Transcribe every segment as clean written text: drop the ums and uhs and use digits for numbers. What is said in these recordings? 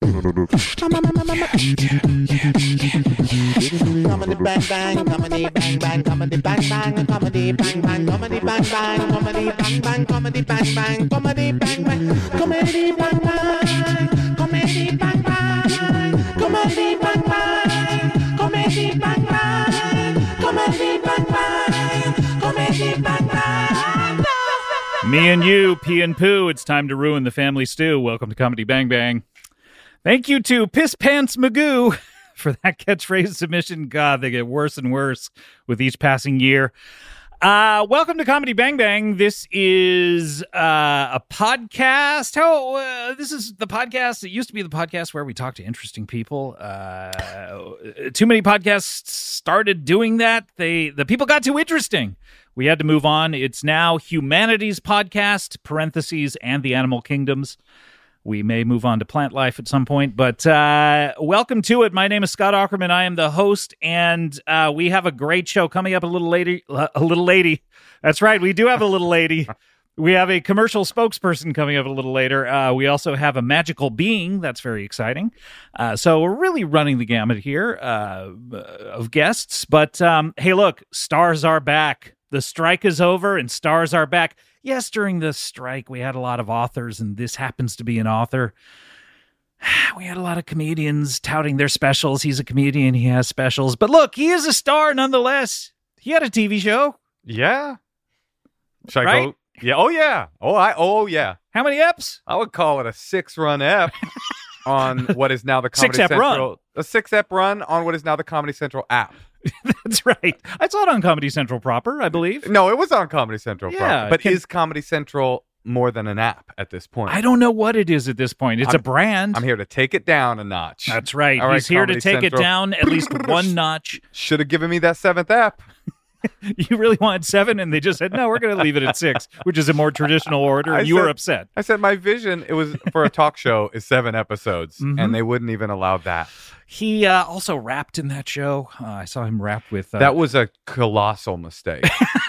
Comedy bang bang, comedy bang bang, comedy bang bang, comedy bang bang, comedy bang bang, comedy bang bang, comedy bang bang, comedy bang bang, comedy bang bang, comedy bang bang, comedy bang bang, comedy bang bang, comedy bang bang, comedy bang bang. Me and you, Pee and Pooh, it's time to ruin the family stew. Welcome to Comedy Bang Bang. Thank you to Piss Pants Magoo for that catchphrase submission. God, they get worse and worse with each passing year. Welcome to Comedy Bang Bang. This is a podcast. This is the podcast. It used to be the podcast where we talk to interesting people. Too many podcasts started doing that. The people got too interesting. We had to move on. It's now Humanities Podcast, parentheses, and the Animal Kingdoms. We may move on to plant life at some point, but welcome to it. My name is Scott Aukerman. I am the host, and we have a great show coming up. A little lady. That's right. We do have a little lady. We have a commercial spokesperson coming up a little later. We also have a magical being. That's very exciting. So we're really running the gamut here of guests. But hey, look, stars are back. The strike is over, and stars are back. Yes, during the strike, we had a lot of authors, and this happens to be an author. We had a lot of comedians touting their specials. He's a comedian. He has specials. But look, he is a star nonetheless. He had a TV show. Yeah. Should Right? I go? Yeah. Oh, yeah. Oh, yeah. How many eps? I would call it a 6-run ep on what is now the Comedy 6-ep run. Central. A 6-ep run on what is now the Comedy Central app. That's right. I saw it on Comedy Central proper, I believe. No, it was on Comedy Central. Yeah, But is Comedy Central more than an app at this point? I don't know what it is at this point. It's a brand. I'm here to take it down a notch. That's right. All right, He's here to Comedy take Central. it down at least one notch. Should have given me that 7th app. You really wanted 7, and they just said, no, we're going to leave it at 6, which is a more traditional order, and you were upset. I said my vision, it was for a talk show, is 7 episodes, Mm-hmm. and they wouldn't even allow that. He also rapped in that show. I saw him rap with... That was a colossal mistake.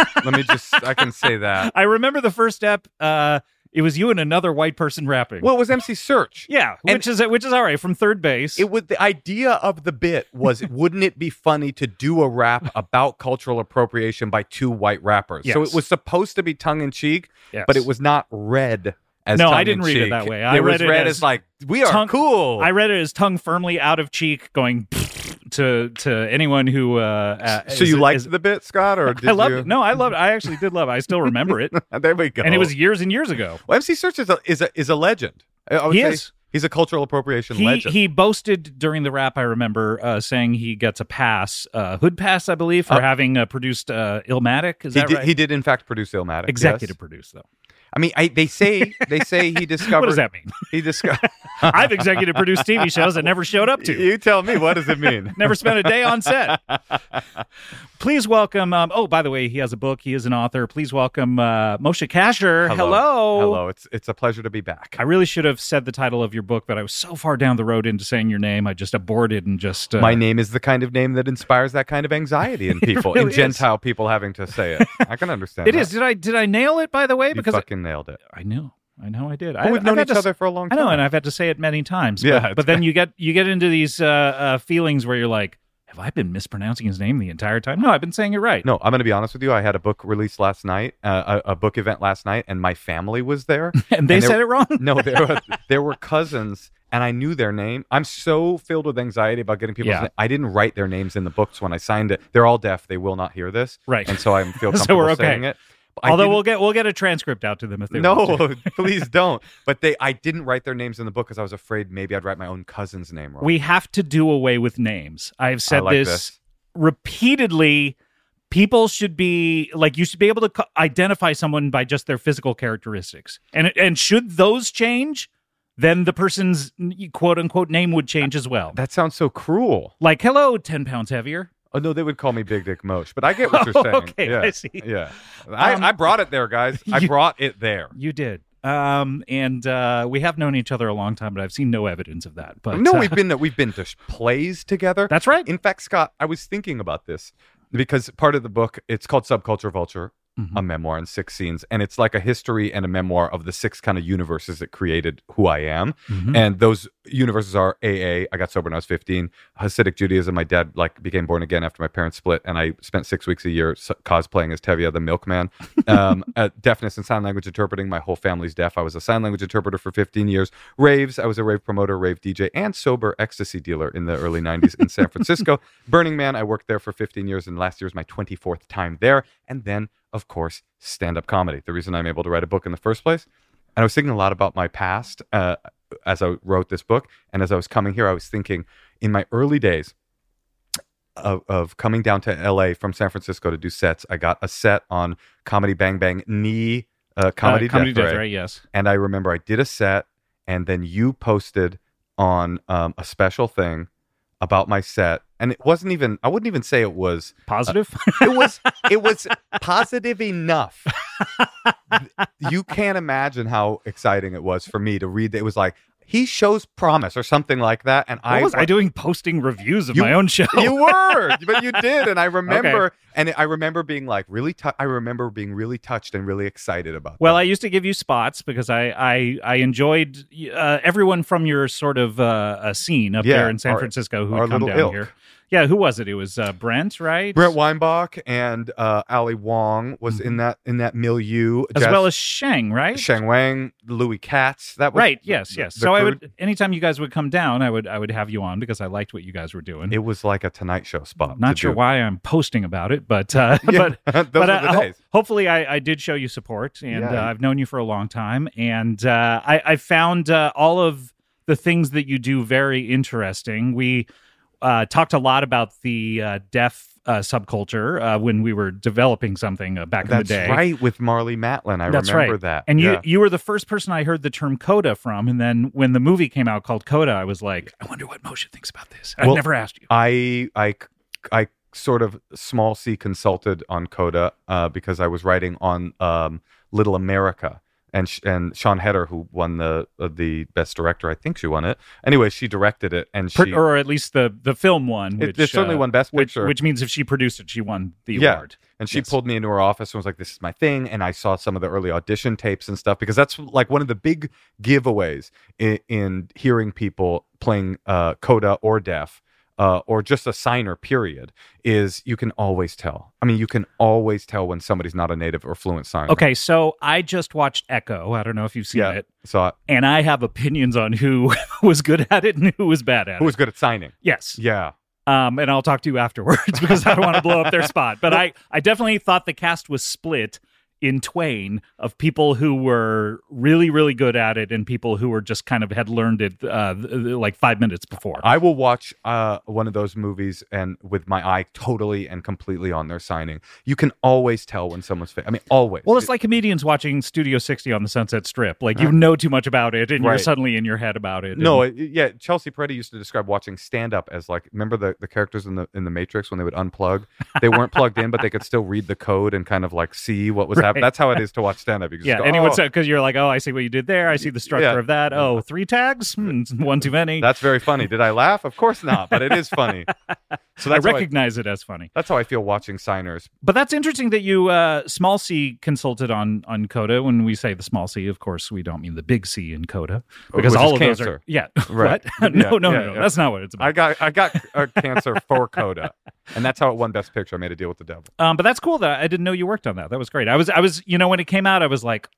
I can say that. I remember the first ep. It was you and another white person rapping. Well, it was MC Search. Yeah, which is all right, from third base. The idea of the bit was, wouldn't it be funny to do a rap about cultural appropriation by 2 white rappers? Yes. So it was supposed to be tongue-in-cheek, Yes. but it was not read as No, tongue-in-cheek. I didn't read it that way. It was read as like, we are tongue- cool. I read it as tongue firmly out of cheek, going to anyone who. So you liked the bit, Scott, or did I loved you? it. No, I loved it. I actually did love it. I still remember it, There we go. and it was years and years ago. Well, MC Search is a legend. I would He say is. He's a cultural appropriation legend. He boasted during the rap, I remember, saying he gets a pass, hood pass, I believe, for having produced Illmatic. Is that right? He did, in fact, produce Illmatic. Executive yes. produce, though. I mean, they say he discovered. What does that mean? He discovered. I've executive produced TV shows that never showed up to. You tell me. What does it mean? Never spent a day on set. Please welcome. By the way, he has a book. He is an author. Please welcome Moshe Kasher. Hello. Hello. It's a pleasure to be back. I really should have said the title of your book, but I was so far down the road into saying your name, I just aborted and just. My name is the kind of name that inspires that kind of anxiety in people, really in Gentile people having to say it. I can understand. It is. Did I nail it? By the way, You because fucking nailed it. I know I did. But we've known each other for a long I time. know, and I've had to say it many times. Yeah, but then you get into these feelings where you're like, have I been mispronouncing his name the entire time? No, I've been saying it right. No, I'm going to be honest with you. I had a book released last night, a book event last night, and my family was there. and they said it wrong? No, there were cousins, and I knew their name. I'm so filled with anxiety about getting people's name. I didn't write their names in the books when I signed it. They're all deaf. They will not hear this. Right. And so I feel So comfortable we're okay. saying it. But Although we'll get a transcript out to them if they want to. No, please don't. But I didn't write their names in the book because I was afraid maybe I'd write my own cousin's name wrong. We have to do away with names. I've said like this repeatedly. People should be like, you should be able to identify someone by just their physical characteristics. And should those change, then the person's quote unquote name would change as well. That sounds so cruel. Like, hello, 10 pounds heavier. Oh, no, they would call me Big Dick Moshe, but I get what you're saying. Okay, yeah. I see. Yeah. I brought it there, guys. I brought it there. You did. And we have known each other a long time, but I've seen no evidence of that. But No, we've been to plays together. That's right. In fact, Scott, I was thinking about this because part of the book, it's called Subculture Vulture. a memoir in 6 scenes, and it's like a history and a memoir of the 6 kind of universes that created who I am. And those universes are AA, I got sober when I was 15, Hasidic Judaism, my dad became born again after my parents split, and I spent 6 weeks a year cosplaying as Tevye the milkman. Deafness and sign language interpreting, my whole family's deaf. I was a sign language interpreter for 15 years. Raves, I was a rave promoter, rave DJ, and sober ecstasy dealer in the early 90s in San Francisco. Burning Man, I worked there for 15 years, and last year was my 24th time there. And then, of course, stand-up comedy, the reason I'm able to write a book in the first place. And I was thinking a lot about my past as I wrote this book. And as I was coming here, I was thinking in my early days of coming down to LA from San Francisco to do sets, I got a set on Comedy Bang Bang Comedy Death Ray, yes. And I remember I did a set, and then you posted on a special thing about my set, and it wasn't even, I wouldn't even say it was positive. It was positive enough. You can't imagine how exciting it was for me to read that. It was like, he shows promise or something like that. And what was I doing posting reviews of my own show? You were, but you did. And I remember, I remember being like I remember being really touched and really excited about Well, that. I used to give you spots because I enjoyed everyone from your sort of scene up there in San Francisco who would come down here. Yeah, who was it? It was Brent, right? Brent Weinbach and Ali Wong was in that milieu, as well as Sheng, right? Sheng Wang, Louis Katz. That was right. Yes. So I would, anytime you guys would come down, I would have you on because I liked what you guys were doing. It was like a Tonight Show spot. Not sure why I'm posting about it, but those were the days. Hopefully I did show you support, and I've known you for a long time, and I found all of the things that you do very interesting. We talked a lot about the deaf subculture when we were developing something back in the day. That's right, with Marley Matlin. I remember that. And you were the first person I heard the term coda from, and then when the movie came out called Coda, I was like, I wonder what Moshe thinks about this. I've never asked you. I sort of small C consulted on Coda because I was writing on Little America. And Sean Heder, who won the best director, I think she won it. Anyway, she directed it, and or at least the film won. Which, it certainly won Best Picture, which means if she produced it, she won the award. And she pulled me into her office and was like, "This is my thing." And I saw some of the early audition tapes and stuff because that's like one of the big giveaways in hearing people playing coda or deaf. Or just a signer, period, is you can always tell. I mean, you can always tell when somebody's not a native or fluent signer. Okay, so I just watched Echo. I don't know if you've seen it. Saw it. And I have opinions on who was good at it and who was bad at it. Who was good at signing. Yes. Yeah. And I'll talk to you afterwards because I don't want to blow up their spot. But I definitely thought the cast was split in twain of people who were really, really good at it and people who were just kind of had learned it like 5 minutes before. I will watch one of those movies and with my eye totally and completely on their signing. You can always tell when someone's I mean, always. Well, it's like comedians watching Studio 60 on the Sunset Strip. Like you know too much about it and you're suddenly in your head about it. No, Chelsea Peretti used to describe watching stand-up as like, remember the characters in the Matrix when they would unplug? They weren't plugged in, but they could still read the code and kind of like see what was happening. That's how it is to watch stand-up. Anyone said, because you're like, oh, I see what you did there. I see the structure of that. Oh, 3 tags? One too many. That's very funny. Did I laugh? Of course not, but it is funny. So I recognize it as funny. That's how I feel watching signers. But that's interesting that you small C consulted on Coda. When we say the small C, of course, we don't mean the big C in Coda. Because all of cancer. Those are... Yeah. Right. What? No. That's not what it's about. I got cancer for Coda. And that's how it won Best Picture. I made a deal with the devil. But that's cool that I didn't know you worked on that. That was great. I was, when it came out, I was like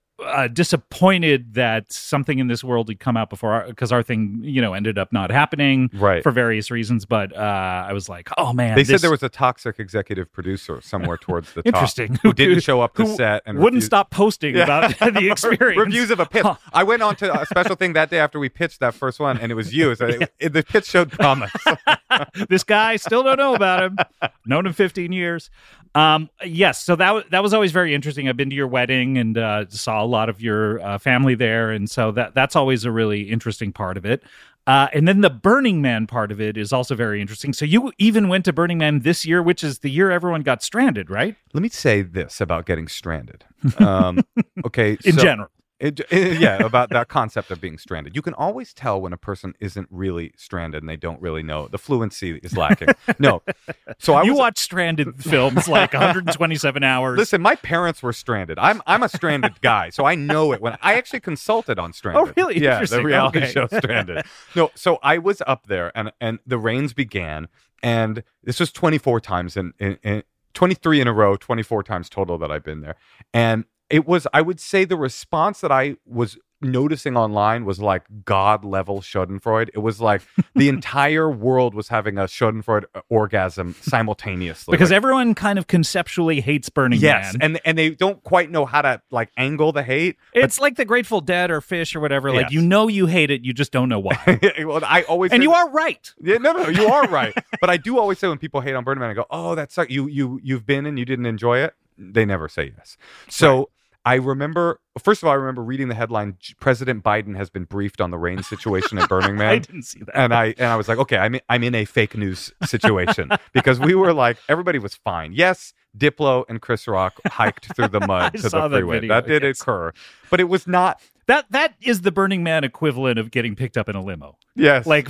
disappointed that something in this world had come out before, because our thing, ended up not happening for various reasons. But I was like, oh man, they said there was a toxic executive producer somewhere towards the top. Interesting. Who didn't show up to set and wouldn't stop posting about the experience. Reviews of a pitch. I went on to a special thing that day after we pitched that first one, and it was you. So the pitch showed promise. This guy, still don't know about him. Known him 15 years. Yes, so that was always very interesting. I've been to your wedding and saw a lot of your family there, and so that's always a really interesting part of it. And then the Burning Man part of it is also very interesting. So you even went to Burning Man this year, which is the year everyone got stranded, right? Let me say this about getting stranded. In general. About that concept of being stranded. You can always tell when a person isn't really stranded and they don't really know. The fluency is lacking. No. So you watch stranded films like 127 hours. Listen, my parents were stranded. I'm a stranded guy, so I know it. When I actually consulted on Stranded. Oh, really? Yeah, Interesting. the reality Okay. show Stranded. No, so I was up there, and the rains began, and this was 24 times in 23 in a row, 24 times total that I've been there, and it was, I would say, the response that I was noticing online was like God level Schadenfreude. It was like the entire world was having a Schadenfreude orgasm simultaneously. Because everyone kind of conceptually hates Burning yes, Man. and they don't quite know how to like angle the hate. It's like the Grateful Dead or Fish or whatever. Like, Yes. you know you hate it, you just don't know why. Well, I always And say- you are right. Yeah, no, you are right. But I do always say when people hate on Burning Man, I go, "Oh, that sucks. You've been and you didn't enjoy it." They never say yes. So I remember, first of all, I remember reading the headline: President Biden has been briefed on the rain situation at Burning Man. I didn't see that. And I was like, okay, I'm in a fake news situation because we were like, everybody was fine. Yes, Diplo and Chris Rock hiked through the mud I to saw the that freeway. video, That did yes. occur, but it was not. That is the Burning Man equivalent of getting picked up in a limo. Yes, Like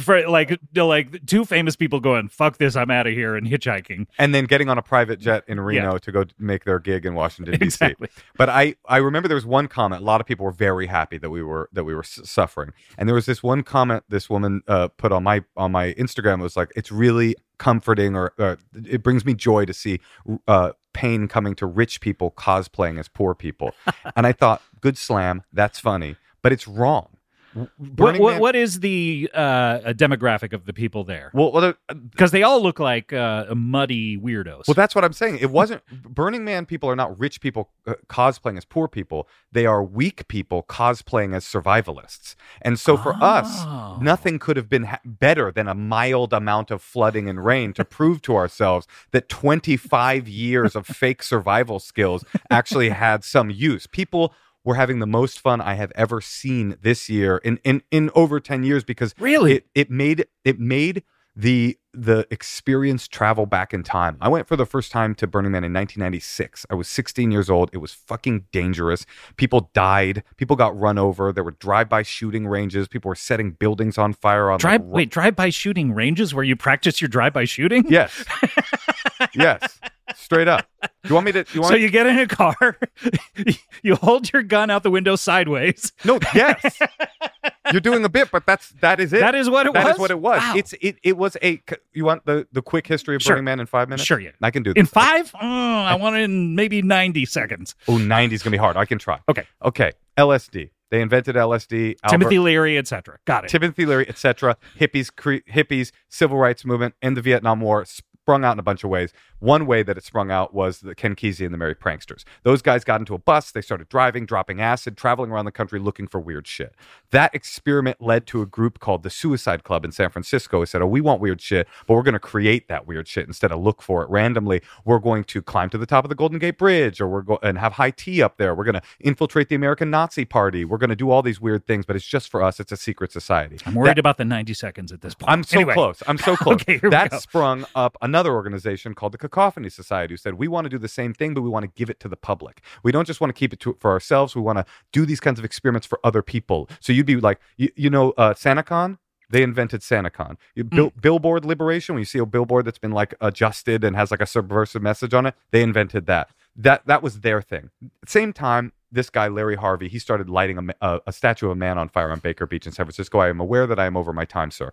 two famous people going, "Fuck this, I'm out of here," and hitchhiking. and then getting on a private jet in Reno to go make their gig in Washington D.C. Exactly. But I remember there was one comment. A lot of people were very happy that we were suffering, and there was this one comment this woman put on my Instagram. It was like, it's really comforting, or it brings me joy to see pain coming to rich people cosplaying as poor people. And I thought, good slam, that's funny, but it's wrong. Burning Man- What is the demographic of the people there? well, Because they all look like muddy weirdos. Well, that's what I'm saying. It wasn't Burning Man people are not rich people cosplaying as poor people. They are weak people cosplaying as survivalists. And so for us, nothing could have been better than a mild amount of flooding and rain to prove to ourselves that 25 years of fake survival skills actually had some use. People were having the most fun I have ever seen this year in over 10 years, because Really? it made the experience travel back in time. I went for the first time to Burning Man in 1996. I was 16 years old. It was fucking dangerous. People died. People got run over. There were drive-by shooting ranges. People were setting buildings on fire. On drive-by shooting ranges where you practice your drive-by shooting? Yes. Yes. Straight up. You want me to? So you get in a car, you hold your gun out the window sideways. No. Yes. You're doing a bit, but that is it. That is what it was? That is what it was. Wow. It was a. You want the quick history of Sure. Burning Man in 5 minutes? Sure, yeah. I can do this. In 5? I want it in maybe 90 seconds. Oh, 90 is gonna be hard. I can try. Okay. LSD. They invented LSD. Timothy Leary, etc. Got it. Timothy Leary, etc. Hippies, civil rights movement, and the Vietnam War sprung out in a bunch of ways. One way that it sprung out was the Ken Kesey and the Merry Pranksters. Those guys got into a bus. They started driving, dropping acid, traveling around the country looking for weird shit. That experiment led to a group called the Suicide Club in San Francisco who said, oh, we want weird shit, but we're going to create that weird shit instead of look for it randomly. We're going to climb to the top of the Golden Gate Bridge, or and have high tea up there. We're going to infiltrate the American Nazi Party. We're going to do all these weird things, but it's just for us. It's a secret society. I'm worried about the 90 seconds at this point. I'm so close. I'm so close. Okay, here we that go. sprung up another organization called the Cacophony Society, who said, we want to do the same thing, but we want to give it to the public. We don't just want to keep it for ourselves. We want to do these kinds of experiments for other people. So you'd be like, SantaCon? They invented SantaCon. Billboard liberation, when you see a billboard that's been like adjusted and has like a subversive message on it, they invented that. That was their thing. At the same time, this guy, Larry Harvey, he started lighting a statue of a man on fire on Baker Beach in San Francisco. I am aware that I am over my time, sir.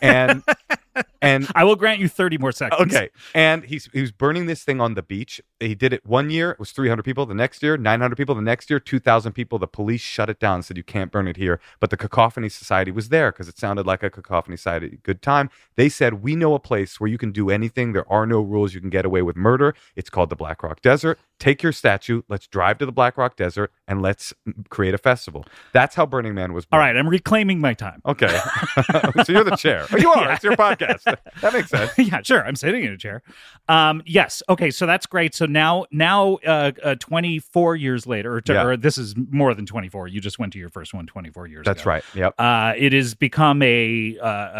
And I will grant you 30 more seconds. okay. And he was burning this thing on the beach. He did it one year. It was 300 people. The next year, 900 people. The next year, 2,000 people. The police shut it down and said, you can't burn it here. But the Cacophony Society was there because it sounded like a Cacophony Society. Good time. They said, we know a place where you can do anything. There are no rules. You can get away with murder. It's called the Black Rock Desert. Take your statue. Let's drive to the Black Rock Desert and let's create a festival. That's how Burning Man was born. All right, I'm reclaiming my time. Okay. So you're the chair. Oh, you are. Yeah. It's your podcast. That makes sense. Yeah, sure. I'm sitting in a chair. Yes. Okay. So that's great. So now, 24 years later, or this is more than 24. You just went to your first one 24 years That's ago. right. Yep. It has become the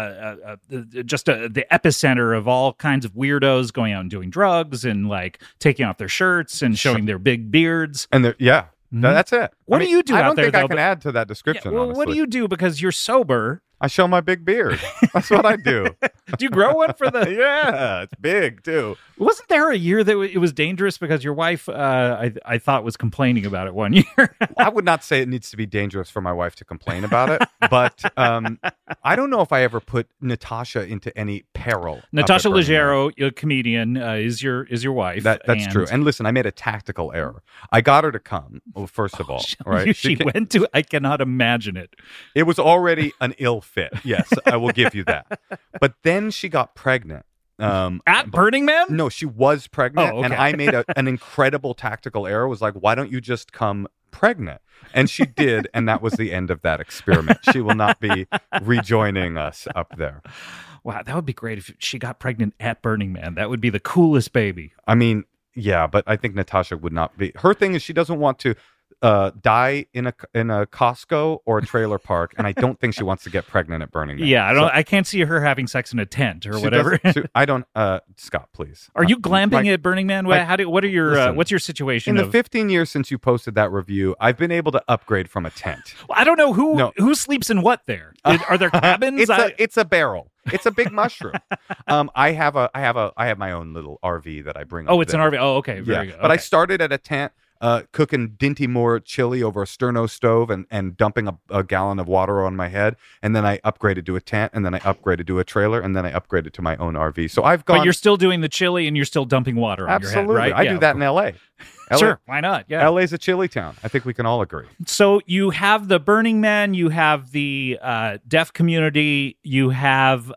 epicenter of all kinds of weirdos going out and doing drugs and like taking off their shirts and showing their big beards. And That's it. What do you do I out don't there, think I though, can but- add to that description. Yeah, well, what do honestly. you do because you're sober? I show my big beard. That's what I do. Do you grow one for the? Yeah, it's big too. Wasn't there a year that it was dangerous because your wife, I thought, was complaining about it one year? I would not say it needs to be dangerous for my wife to complain about it, but I don't know if I ever put Natasha into any peril. Natasha up at Burning Man. Leggero, a comedian, is your wife. That's true. And listen, I made a tactical error. I got her to come. Well, first of all, right? She went to. I cannot imagine it. It was already an ill fit. Yes, I will give you that. But then she got pregnant. At Burning Man? No, she was pregnant, Oh, okay. and I made an incredible tactical error. Was like, why don't you just come pregnant? And she did, and that was the end of that experiment. She will not be rejoining us up there. Wow, that would be great if she got pregnant at Burning Man. That would be the coolest baby. I mean, yeah, but I think Natasha would not be. Her thing is she doesn't want to die in a Costco or a trailer park, and I don't think she wants to get pregnant at Burning Man. Yeah, I can't see her having sex in a tent or She whatever. I don't. Scott, please. Are you glamping my- at Burning Man? like, What are your listen, what's your situation? In the of, 15 years since you posted that review, I've been able to upgrade from a tent. I don't know No. who sleeps in what there. Are there cabins? It's a barrel. It's a big mushroom. I have my own little RV that I bring. Oh, up it's an there. RV. Oh, okay, very Yeah, good. but I Okay. started at a tent. Cooking Dinty Moore chili over a Sterno stove and dumping a gallon of water on my head. And then I upgraded to a tent, and then I upgraded to a trailer, and then I upgraded to my own RV. So I've gone. But you're still doing the chili and you're still dumping water on absolutely. your head, right? I Yeah, do that in LA. Sure, why not? Yeah. LA's a chili town. I think we can all agree. So you have the Burning Man, you have the deaf community, you have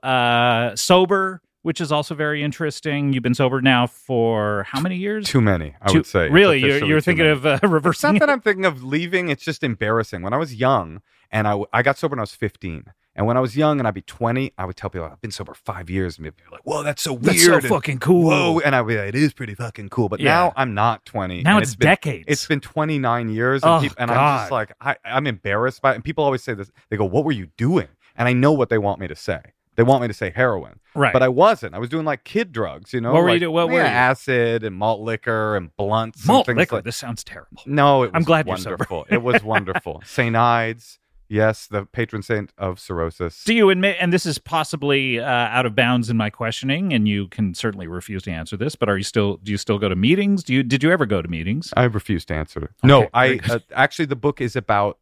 sober, which is also very interesting. You've been sober now for how many years? Too many, I would say. Really, Officially you're too thinking many. of It's reversing not it? that I'm thinking of leaving. It's just embarrassing. When I was young, and I got sober when I was 15. And when I was young and I'd be 20, I would tell people, I've been sober 5 years. And people were like, whoa, that's so weird. That's so and, fucking cool. Whoa. And I'd be like, it is pretty fucking cool. But Yeah. now I'm not 20. Now and it's been, decades. It's been 29 years. Oh, And I'm God. just like, I'm embarrassed by it. And people always say this. They go, what were you doing? And I know what they want me to say. They want me to say heroin. Right. But I wasn't. I was doing like kid drugs, you know? What were you like, doing? What were you? Acid and malt liquor and blunts. Malt and things liquor. Like, This sounds terrible. no, it was I'm glad you're sober. wonderful. It was wonderful. St. Ides. Yes, the patron saint of cirrhosis. Do you admit, and this is possibly out of bounds in my questioning, and you can certainly refuse to answer this, but do you still go to meetings? Did you ever go to meetings? I refuse to answer it. No, very I good. actually the book is about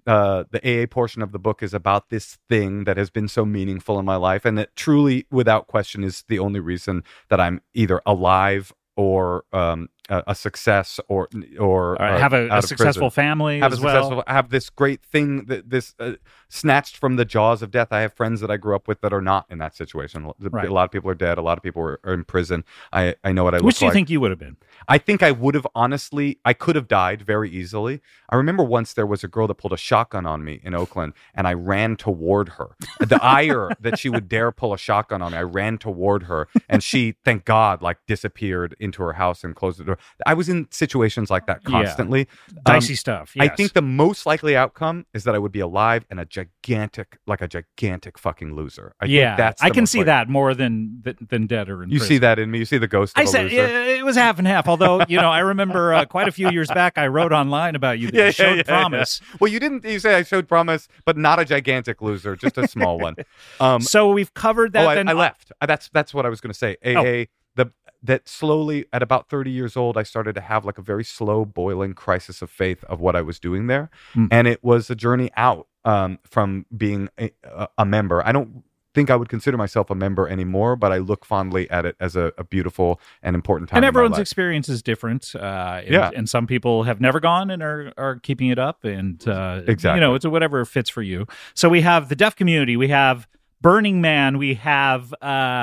the AA portion of the book is about this thing that has been so meaningful in my life, and that truly, without question, is the only reason that I'm either alive or a success or have out a of successful prison. family Have as a well? successful, have this great thing that this snatched from the jaws of death. I have friends that I grew up with that are not in that situation. Right. A lot of people are dead. A lot of people are in prison. I know what I look Which do you like. think you would have been? I think I would have honestly, I could have died very easily. I remember once there was a girl that pulled a shotgun on me in Oakland, and I ran toward her. The ire that she would dare pull a shotgun on me, I ran toward her, and she, thank God, like disappeared into her house and closed the door. I was in situations like that Yeah. constantly. Dicey stuff. I Yes. think the most likely outcome is that I would be alive and a gigantic fucking loser. I think that's I the can most see likely. that more than dead or in You prison. see that in me. You see the ghost of I a said loser. it was half and half. Although I remember quite a few years back, I wrote online about you that you showed promise. Well, you didn't. You say I showed promise, but not a gigantic loser, just a small one. So we've covered that. I left. That's what I was going to say. AA. That slowly, at about 30 years old, I started to have like a very slow boiling crisis of faith of what I was doing there, and it was a journey out from being a member. I don't think I would consider myself a member anymore, but I look fondly at it as a beautiful and important time. And in my everyone's life. experience is different. Yeah. And some people have never gone and are keeping it up. And, Exactly. it's whatever fits for you. So we have the deaf community. We have Burning Man. We have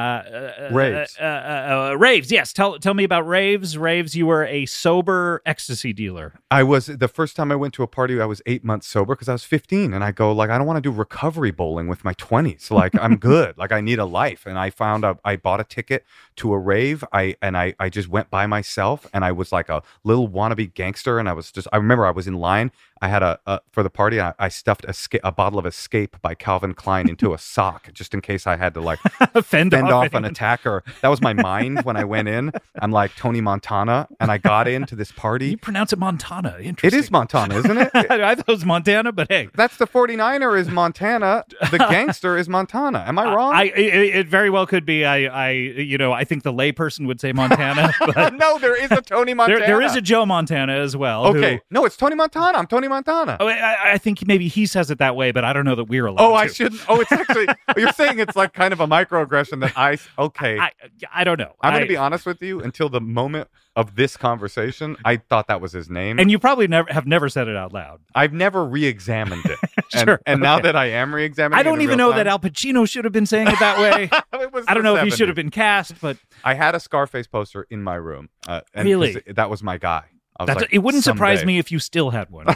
Raves. Raves. Yes. Tell me about Raves. Raves, you were a sober ecstasy dealer. I was the first time I went to a party. I was 8 months sober because I was 15, and I go like, I don't want to do recovery bowling with my 20s. Like I'm good. Like I need a life. And I found out I bought a ticket to a rave. I just went by myself, and I was like a little wannabe gangster. And I remember I was in line. I had for the party. I stuffed a bottle of Escape by Calvin Klein into a sock, back just in case I had to like Fend off anyone. an attacker. That was my mind when I went in. I'm like Tony Montana, and I got into this party. You pronounce it Montana. It Interesting. is Montana, isn't it? I thought it was Montana, but hey. That's the 49er is Montana. The gangster is Montana. Am I wrong? It very well could be. I think the layperson would say Montana, but No, there is a Tony Montana. there is a Joe Montana as well. Okay. No, it's Tony Montana. I'm Tony Montana. I think maybe he says it that way, but I don't know that we're allowed. Oh, I to. shouldn't. Oh, it's actually, you're saying it's like kind of a microaggression that okay. I don't know. I'm going to be honest with you. Until the moment of this conversation, I thought that was his name. And you probably never said it out loud. I've never re-examined it. Sure, And now that I am re-examining I don't it in even real know that time, Al Pacino should have been saying it that way. it was I don't the know if he 70s. should have been cast, but I had a Scarface poster in my room. And Really? 'cause that was my guy. I was like, it wouldn't surprise someday. me if you still had one.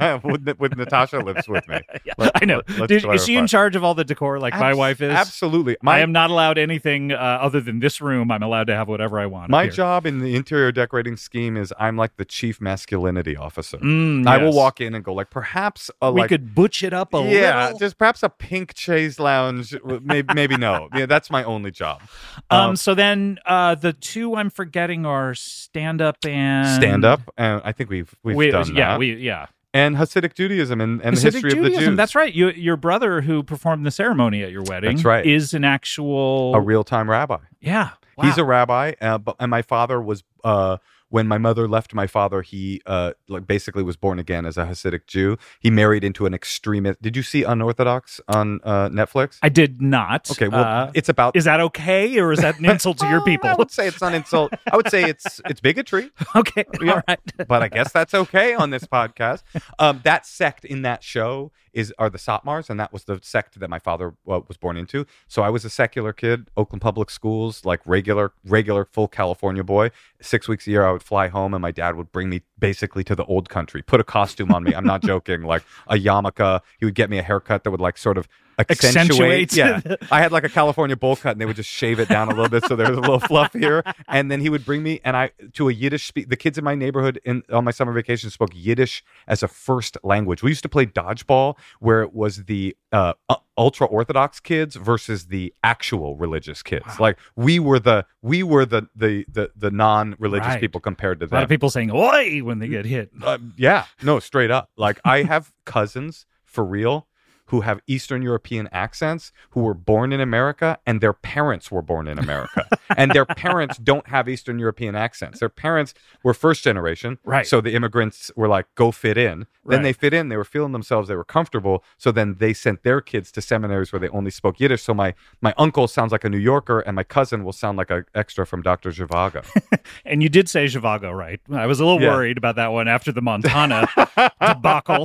with Natasha lives with me. I know. Let's Is she in clarify. charge of all the decor like my wife is? Absolutely. I am not allowed anything other than this room. I'm allowed to have whatever I want. My here. job in the interior decorating scheme is I'm like the chief masculinity officer. Mm, I will yes. walk in and go like, perhaps We could butch it up a little. just perhaps a pink chaise lounge. Maybe no. Yeah, that's my only job. So then the two I'm forgetting are stand up and Stand up, and I think we've done that. And Hasidic Judaism and the Hasidic history of the Judaism. Jews. That's right. Your brother who performed the ceremony at your wedding. That's right. Is an actual a real-time rabbi. Yeah. Wow. He's a rabbi, and my father was when my mother left my father, he basically was born again as a Hasidic Jew. He married into an extremist. Did you see Unorthodox on Netflix? I did not. Okay, well, it's about. Is that okay, or is that an insult to your people? I would say it's not insult. I would say it's bigotry. Okay, Yeah. all right. But I guess that's okay on this podcast. That sect in that show are the Satmars, and that was the sect that my father was born into. So I was a secular kid, Oakland Public Schools, like regular full California boy. 6 weeks a year, I would fly home, and my dad would bring me basically to the old country, put a costume on me. I'm not joking, like a yarmulke. He would get me a haircut that would like sort of accentuate. Yeah, I had like a California bowl cut, and they would just shave it down a little bit so there was a little fluff here. And then he would bring me to a Yiddish. The kids in my neighborhood on my summer vacation spoke Yiddish as a first language. We used to play dodgeball, where it was the ultra Orthodox kids versus the actual religious kids. Wow. Like we were the non-religious Right. people compared to A lot them. of people saying "oi" when they get hit. Yeah, no, straight up. Like I have cousins for real who have Eastern European accents who were born in America and their parents were born in America. And their parents don't have Eastern European accents. Their parents were first generation. Right. So the immigrants were like, go fit in. Then Right. they fit in. They were feeling themselves. They were comfortable. So then they sent their kids to seminaries where they only spoke Yiddish. So my uncle sounds like a New Yorker and my cousin will sound like an extra from Dr. Zhivago. And you did say Zhivago, right? I was a little Yeah. worried about that one after the Montana debacle.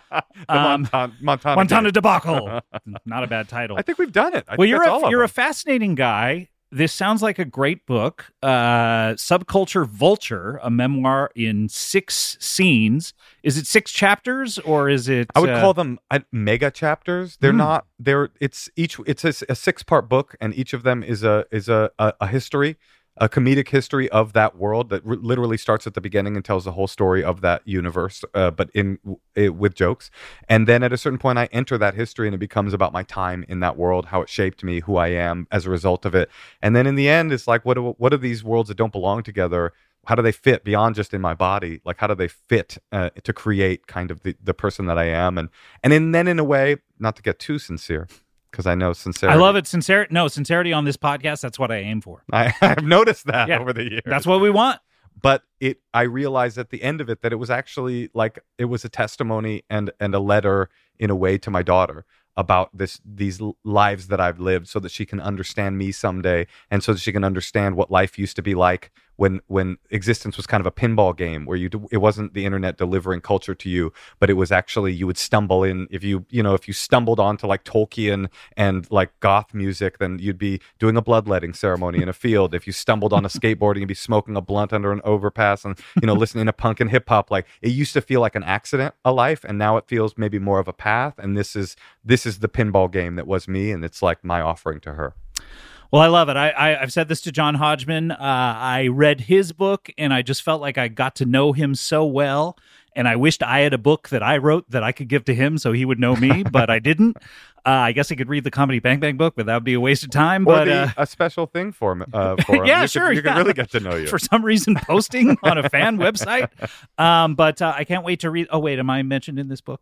Montana debacle. Not a bad title. I think we've done it. I Well, think that's all of you're a them. fascinating guy. This sounds like a great book. Subculture Vulture, a memoir in 6 scenes. Is it 6 chapters or is it? I would call them mega chapters. They're Hmm. not. It's a 6-part book, and each of them is a history, a comedic history of that world that literally starts at the beginning and tells the whole story of that universe, but with jokes. And then at a certain point, I enter that history, and it becomes about my time in that world, how it shaped me, who I am as a result of it. And then in the end, it's like, what are these worlds that don't belong together? How do they fit beyond just in my body? Like, how do they fit to create kind of the person that I am? And then in a way, not to get too sincere, because I know sincerity. I love it. Sincerity on this podcast. That's what I aim for. I've noticed that Yeah. over the years. That's what we want. But I realized at the end of it that it was actually like it was a testimony and a letter in a way to my daughter about these lives that I've lived, so that she can understand me someday, and so that she can understand what life used to be like when existence was kind of a pinball game where it wasn't the internet delivering culture to you, but it was actually you would stumble in if you stumbled onto like Tolkien and like goth music, then you'd be doing a bloodletting ceremony in a field. If you stumbled on a skateboarding, you'd be smoking a blunt under an overpass and listening to punk and hip hop. Like it used to feel like an accident, a life, and now it feels maybe more of a path. And this is the pinball game that was me, and it's like my offering to her. Well, I love it. I've said this to John Hodgman. I read his book, and I just felt like I got to know him so well. And I wished I had a book that I wrote that I could give to him so he would know me, but I didn't. I guess I could read the Comedy Bang Bang book, but that would be a waste of time. Or But a special thing for him. yeah, sure. You can really get to know you. For some reason, posting on a fan website. But I can't wait to read. Oh, wait, am I mentioned in this book?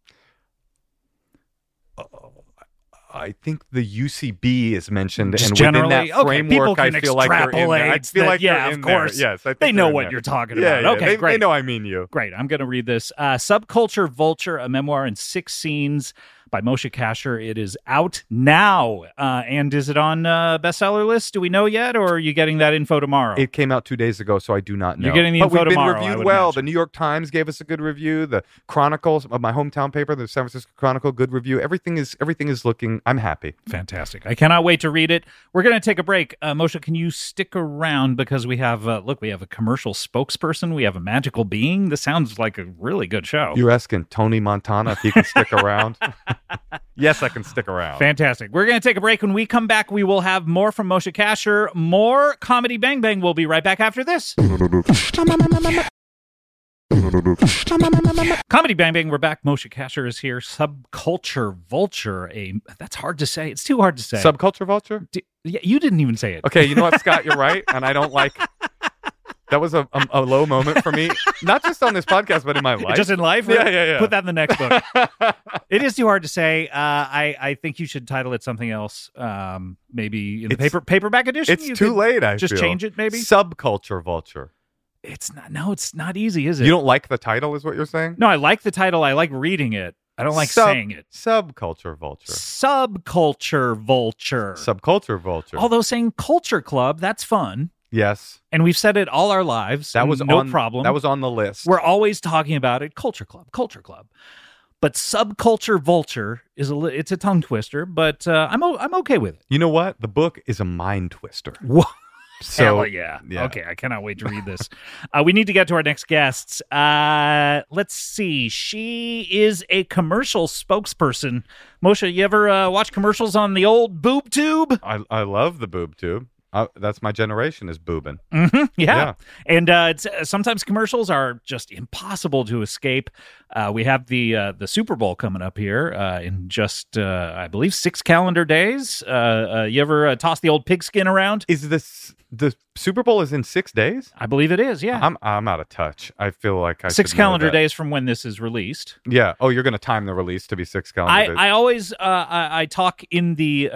I think the UCB is mentioned, Just and generally, within that framework, people can I feel like you're in there. I extrapolate feel that- like yeah, you're of in course. there. Yes, I think They know you're in what there. you're talking Yeah, about. yeah, Okay, they great. know I mean you. Great. I'm going to read this. Subculture Vulture, a memoir in 6 scenes by Moshe Kasher. It is out now. And is it on bestseller list? Do we know yet, or are you getting that info tomorrow? It came out 2 days ago, so I do not know. You're getting the but info we've tomorrow, been I reviewed would well. imagine. The New York Times gave us a good review. The Chronicles of my hometown paper, the San Francisco Chronicle, good review. Everything is looking. I'm happy. Fantastic. I cannot wait to read it. We're going to take a break. Moshe, can you stick around because we have, we have a commercial spokesperson. We have a magical being. This sounds like a really good show. You're asking Tony Montana if he can stick around? Yes, I can stick around. Fantastic. We're going to take a break. When we come back, we will have more from Moshe Kasher, more Comedy Bang Bang. We'll be right back after this. Comedy Bang Bang, we're back. Moshe Kasher is here. Subculture Vulture. That's hard to say. It's too hard to say. Subculture Vulture? Yeah, you didn't even say it. Okay, you know what, Scott? You're right, and I don't like... That was a low moment for me, not just on this podcast, but in my life. Just in life? Yeah. Put that in the next book. It is too hard to say. I think you should title it something else. Maybe in the paperback edition. It's too late, I just feel. change it, maybe? Subculture Vulture. It's not. No, it's not easy, is it? You don't like the title, is what you're saying? No, I like the title. I like reading it. I don't like saying it. Subculture Vulture. Subculture Vulture. Subculture Vulture. Although saying Culture Club, that's fun. Yes. And we've said it all our lives. That was no problem. That was on the list. We're always talking about it. Culture Club, Culture Club. But Subculture Vulture it's a tongue twister, but I'm okay with it. You know what? The book is a mind twister. Whoa. So, Hell yeah. Okay, I cannot wait to read this. We need to get to our next guests. Let's see. She is a commercial spokesperson. Moshe, you ever watch commercials on the old boob tube? I love the boob tube. That's my generation is boobing. Mm-hmm, yeah. And sometimes commercials are just impossible to escape. We have the Super Bowl coming up here in just, I believe, 6 calendar days. You ever toss the old pigskin around? Is the Super Bowl is in 6 days? I believe it is, yeah. I'm out of touch. I feel like I 6 should know calendar that. days from when this is released. Yeah. Oh, you're going to time the release to be 6 calendar days. I always I talk in the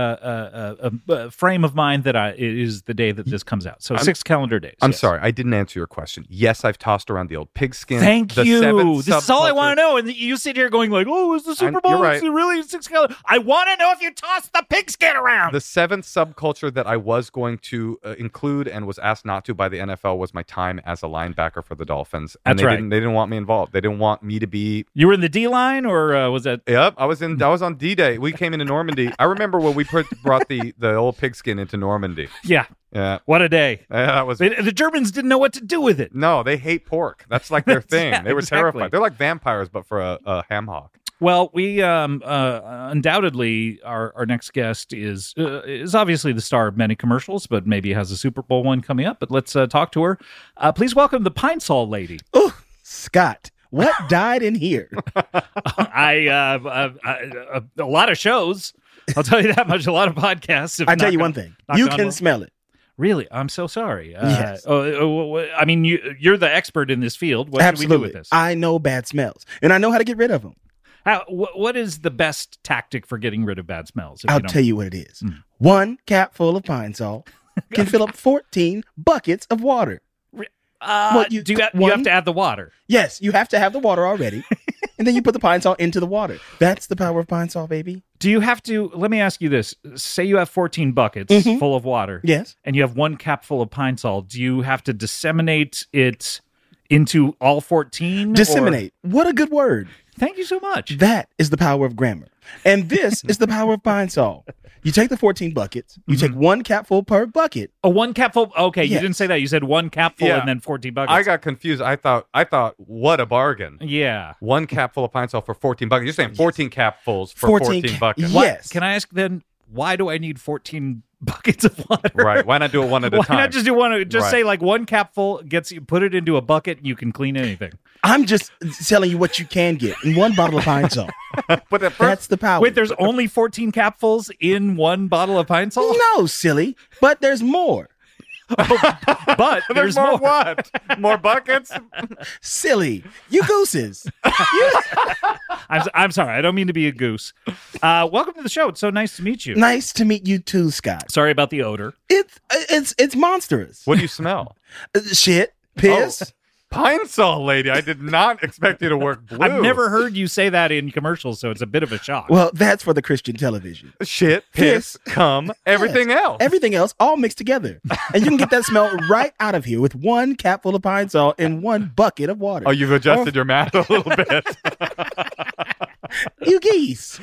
frame of mind that it is the day that this comes out. So 6 calendar days. I'm yes. sorry, I didn't answer your question. Yes, I've tossed around the old pigskin. Thank the you. seventh This is all I subculture- want to know. And you sit here going like, "Oh, is the Super Bowl? you're right. Is it really 6 calendar?" I want to know if you tossed the pigskin around. The 7th subculture that I was going to include and was asked not to by the NFL was my time as a linebacker for the Dolphins. And That's right. They didn't want me involved. They didn't want me to be. You were in the D line, or was that? Yep, I was on D-Day. We came into Normandy. I remember when we brought the old pigskin into Normandy. Yeah. Yeah, What a day. that was. The Germans didn't know what to do with it. No, they hate pork. That's like their thing. Yeah, They were exactly. terrified. They're like vampires, but for a ham hock. Well, we undoubtedly our next guest is obviously the star of many commercials, but maybe has a Super Bowl one coming up. But let's talk to her. Please welcome the Pine Sol lady. Oh, Scott, what died in here? A lot of shows. I'll tell you that much. A lot of podcasts. I tell you one thing. You can smell it. Really, I'm so sorry. Yes. I mean, you're the expert in this field. What Absolutely. should we do with this? I know bad smells, and I know how to get rid of them. What is the best tactic for getting rid of bad smells? I'll tell you what it is. 1 cap full of Pine Sol can fill up 14 buckets of water. You have to add the water. Yes, you have to have the water already, and then you put the Pine Sol into the water. That's the power of Pine Sol, baby. Do you have to, let me ask you this. Say you have 14 buckets full of water. Yes. And you have 1 cap full of Pine Sol. Do you have to disseminate it into all 14? Disseminate. What a good word. Thank you so much. That is the power of grammar. And this is the power of Pine Sol. You take the 14 buckets, you take 1 capful per bucket. A 1 capful? Okay, you Yes. didn't say that. You said 1 capful Yeah. and then 14 buckets. I got confused. I thought, what a bargain. Yeah. 1 cap full of Pine Sol for 14 buckets. You're saying 14 capfuls for 14 buckets. Yes. Can I ask then, why do I need 14 buckets of water. Right. Why not do it one at a Why time? not just do one? Just Right. say like one capful gets you, put it into a bucket, and you can clean anything. I'm just telling you what you can get in one bottle of Pine Sol. But at first, That's the power. Wait, there's only 14 capfuls in one bottle of Pine Sol? no, silly, but there's more. But there's more. what? More buckets? Silly, you gooses. I'm sorry. I don't mean to be a goose. Welcome to the show. It's so nice to meet you. Nice to meet you too, Scott. Sorry about the odor. It's monstrous. What do you smell? Shit, piss. Pine Sol, lady. I did not expect you to work blue. I've never heard you say that in commercials, so it's a bit of a shock. Well, that's for the Christian television. Shit, piss, cum, everything else. Everything else all mixed together. And you can get that smell right out of here with one capful of Pine Sol in one bucket of water. Oh, you've adjusted your math a little bit. You geese.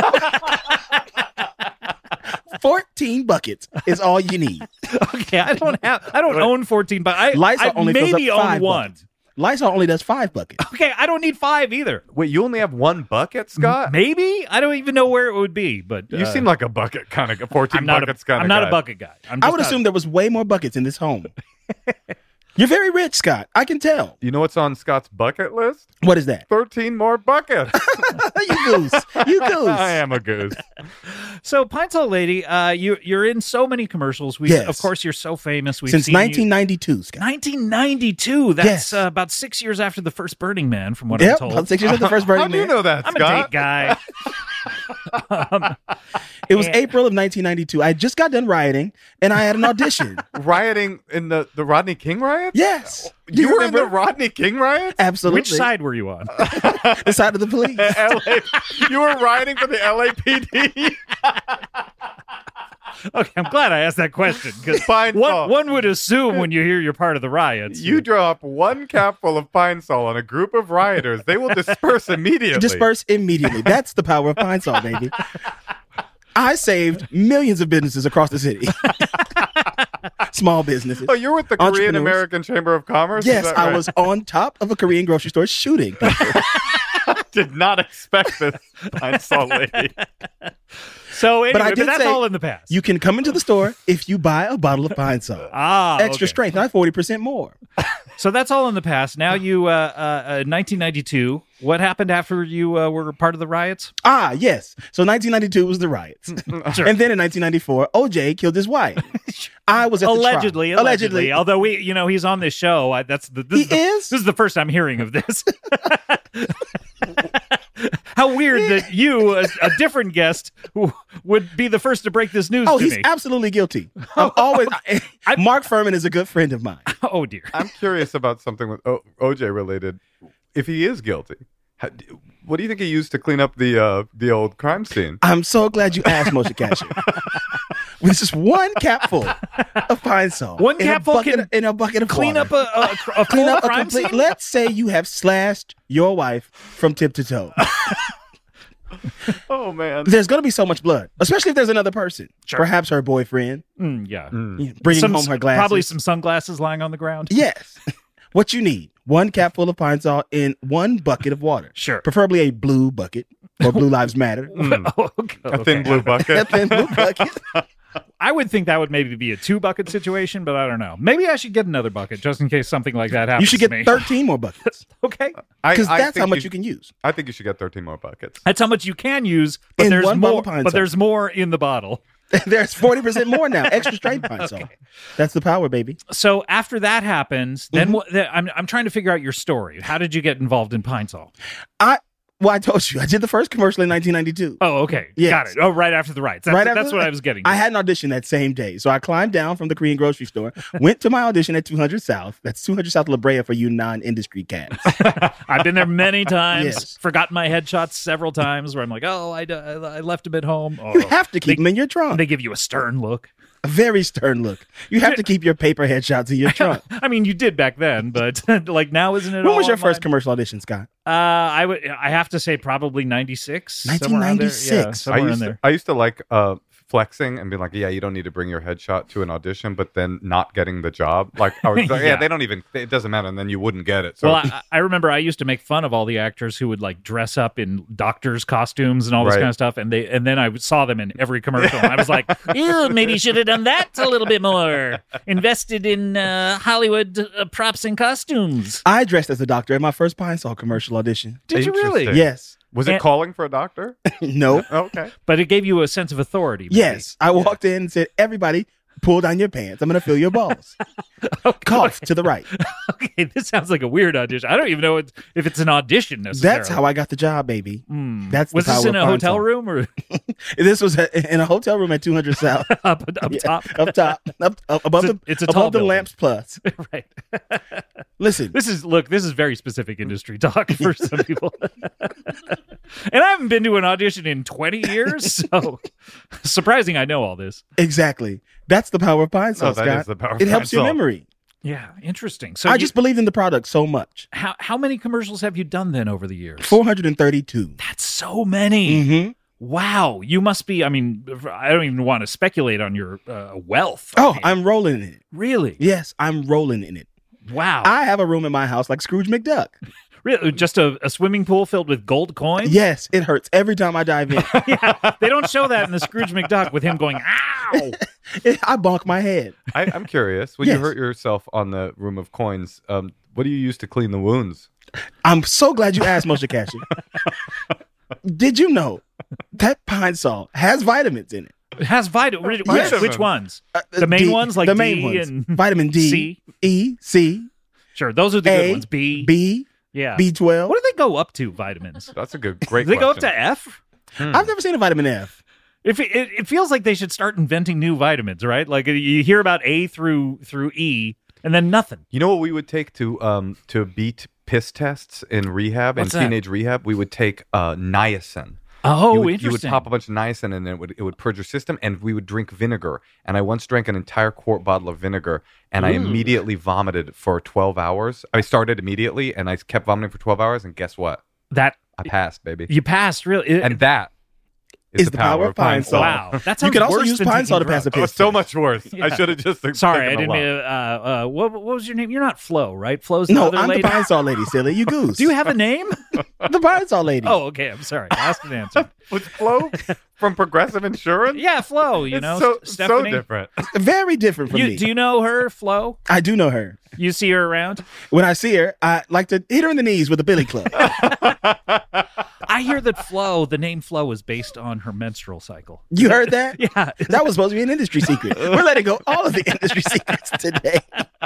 14 buckets is all you need. Okay, I don't own 14, but I Lysol only fills maybe up own 5 one. buckets. Lysol only does 5 buckets. Okay, I don't need 5 either. Wait, you only have one bucket, Scott? Maybe I don't even know where it would be, but You seem like a bucket kind of 14 I'm not buckets kind of I'm not a bucket guy. I would assume there was way more buckets in this home. You're very rich, Scott. I can tell. You know what's on Scott's bucket list? What is that? 13 more buckets. You goose. You goose. I am a goose. So, Pine Sol Lady, you're in so many commercials. Yes. Of course, you're so famous. We've Since seen you- 1992, Scott. 1992. That's Yes. About 6 years after the first Burning Man, from what I'm Yep, told. about 6 years after the first Burning How do you Man. know that, I'm a Scott? date guy. It was April of 1992. I just got done rioting, and I had an audition. Rioting in the Rodney King riots? Yes. Do You were in the remember? Rodney King riots? Absolutely. Which side were you on? The side of the police. You were rioting for the LAPD? Okay, I'm glad I asked that question because Pine Sol. one would assume when you hear you're part of the riots. You drop one capful of Pine Sol on a group of rioters, they will disperse immediately. Disperse immediately. That's the power of Pine Sol, baby. I saved millions of businesses across the city. Small businesses. Oh, you're with the Korean Entrepreneurs. American Chamber of Commerce? Is Yes, that I right? was on top of a Korean grocery store shooting people. Did not expect this, Pine Sol lady. So anyway, But I but did that's say all in the past. You can come into the store if you buy a bottle of Pine Sol. Extra okay. strength, not 40% more. So that's all in the past. Now you, 1992. What happened after you were part of the riots? Yes. So 1992 was the riots. Sure. And then in 1994, OJ killed his wife. I was at Allegedly. the trial. Allegedly. Although he's on this show. This Is? This is the first I'm hearing of this. How weird that you, a different guest, would be the first to break this news Oh, to he's me. absolutely guilty. I'm always. Mark Furman is a good friend of mine. Oh dear. I'm curious about something with OJ related. If he is guilty, what do you think he used to clean up the old crime scene? I'm so glad you asked, Moshe Kasher. With just one capful of Pine Sol. One in a capful bucket- can in a bucket of Clean water. up a Clean full up a crime complete. scene? Let's say you have slashed your wife from tip to toe. Oh man, There's going to be so much blood, especially if there's another person. Sure. Perhaps her boyfriend Yeah. bringing home her glasses. Probably some sunglasses lying on the ground. Yes. What you need: one capful of Pine Sol in one bucket of water. Sure. Preferably a blue bucket or Blue Lives Matter. Oh, okay. a thin blue A bucket. thin blue bucket. I would think that would maybe be a 2-bucket situation, but I don't know. Maybe I should get another bucket just in case something like that happens. You should to get me. 13 more buckets Okay. because I that's think how much you can use. I think you should get 13 more buckets. That's how much you can use, but In there's one bottle more. of Pine But Sol. there's more in the bottle. There's 40% more now. Extra straight Pine Sol. That's the power, baby. So after that happens, Mm-hmm. then I'm trying to figure out your story. How did you get involved in Pine Sol? I told you I did the first commercial in 1992. Oh, okay. Yes. Got it. Oh, right after the riots. That's, Right after that's the- what I was getting. I had an audition that same day. So I climbed down from the Korean grocery store, went to my audition at 200 South. That's 200 South La Brea for you non-industry cats. I've been there many times. Yes. Forgotten my headshots several times where I'm like, oh, I left them at home. Oh. You have to keep them in your trunk. They give you a stern look. A very stern look. You have to keep your paper headshots in your trunk. I mean, you did back then, but like now, isn't it? When all was your online? first commercial audition, Scott? I have to say probably 96. 1996. Somewhere in there. I used to like flexing and being like, yeah, you don't need to bring your headshot to an audition, but then not getting the job. Like, I was like, Yeah. they don't even, it doesn't matter. And then you wouldn't get it. So Well, I remember I used to make fun of all the actors who would like dress up in doctors' costumes and all this Right. kind of stuff, and then I saw them in every commercial, and I was like, "Ew, maybe you should have done that a little bit more. Invested in Hollywood props and costumes." I dressed as a doctor at my first Pine Sol commercial audition. Did you really? Interesting. Yes. Was it And- calling for a doctor? No. Okay. But it gave you a sense of authority. maybe. Yes. I walked in and said, everybody, pull down your pants. I'm going to feel your balls. Cough to the right. Okay, this sounds like a weird audition. I don't even know if it's an audition necessarily. That's how I got the job, baby. That's Was the this power in of a Pine hotel Sol. room or This was in a hotel room at 200 South. up top? Up top. Up above It's a the tall above the building. Lamps Plus. Right. Listen, This is very specific industry talk for some people. And I haven't been to an audition in 20 years, so surprising I know all this. exactly. That's the power of Pine Sol, Oh, that Scott. is the power of it helps Pine your Sol. memory. Yeah, interesting. So I just believed in the product so much. how many commercials have you done then over the years? 432. That's so many. Mm-hmm. Wow, you must be. I mean, I don't even want to speculate on your wealth. Oh, I mean, I'm rolling in it. really? Yes, I'm rolling in it. Wow. I have a room in my house like Scrooge McDuck. Really? Just a swimming pool filled with gold coins? Yes, it hurts every time I dive in. Yeah, they don't show that in the Scrooge McDuck with him going, ow! I bonk my head. I'm curious. When you Yes. hurt yourself on the room of coins, what do you use to clean the wounds? I'm so glad you asked, Moshe Kashi. Did you know that Pine Sol has vitamins in it? It has vitamin. Yes. Which ones? The main ones, like the D main ones. and Vitamin D, C? E, C, Sure, those are the A, good ones. B. B, Yeah. B12. What do they go up to, vitamins? That's a great Do they go up question. to F? I've never seen a vitamin F. If it feels like they should start inventing new vitamins, right? Like you hear about A through E, and then nothing. You know what we would take to beat piss tests in rehab What's and that? teenage rehab? We would take niacin. Oh, you would interesting. pop a bunch of niacin and then it would purge your system, and we would drink vinegar. And I once drank an entire quart bottle of vinegar, and I immediately vomited for 12 hours. I started immediately, and I kept vomiting for 12 hours, and guess what? That I passed, baby. you passed, really. And that Is the power of Pine Sol. Wow, that sounds You can also worse use than Pine Sol to taking pass a drugs. piss. Oh, so much worse. Yeah. I should have just Sorry, I taken didn't a mean. lot. What was your name? You're not Flo, right? Flo's the No, other I'm lady. the Pine Sol lady, silly. You goose. Do you have a name? the Pine Sol lady? Oh, okay. I'm sorry. I asked and answered. Was Flo from Progressive Insurance? Yeah, Flo. You It's know, so Stephanie. different. Very different from me. Do you know her, Flo? I do know her. You see her around? When I see her, I like to hit her in the knees with a billy club. I hear that Flo, the name Flo, is based on her menstrual cycle. You heard that? Yeah. That was supposed to be an industry secret. We're letting go all of the industry secrets today.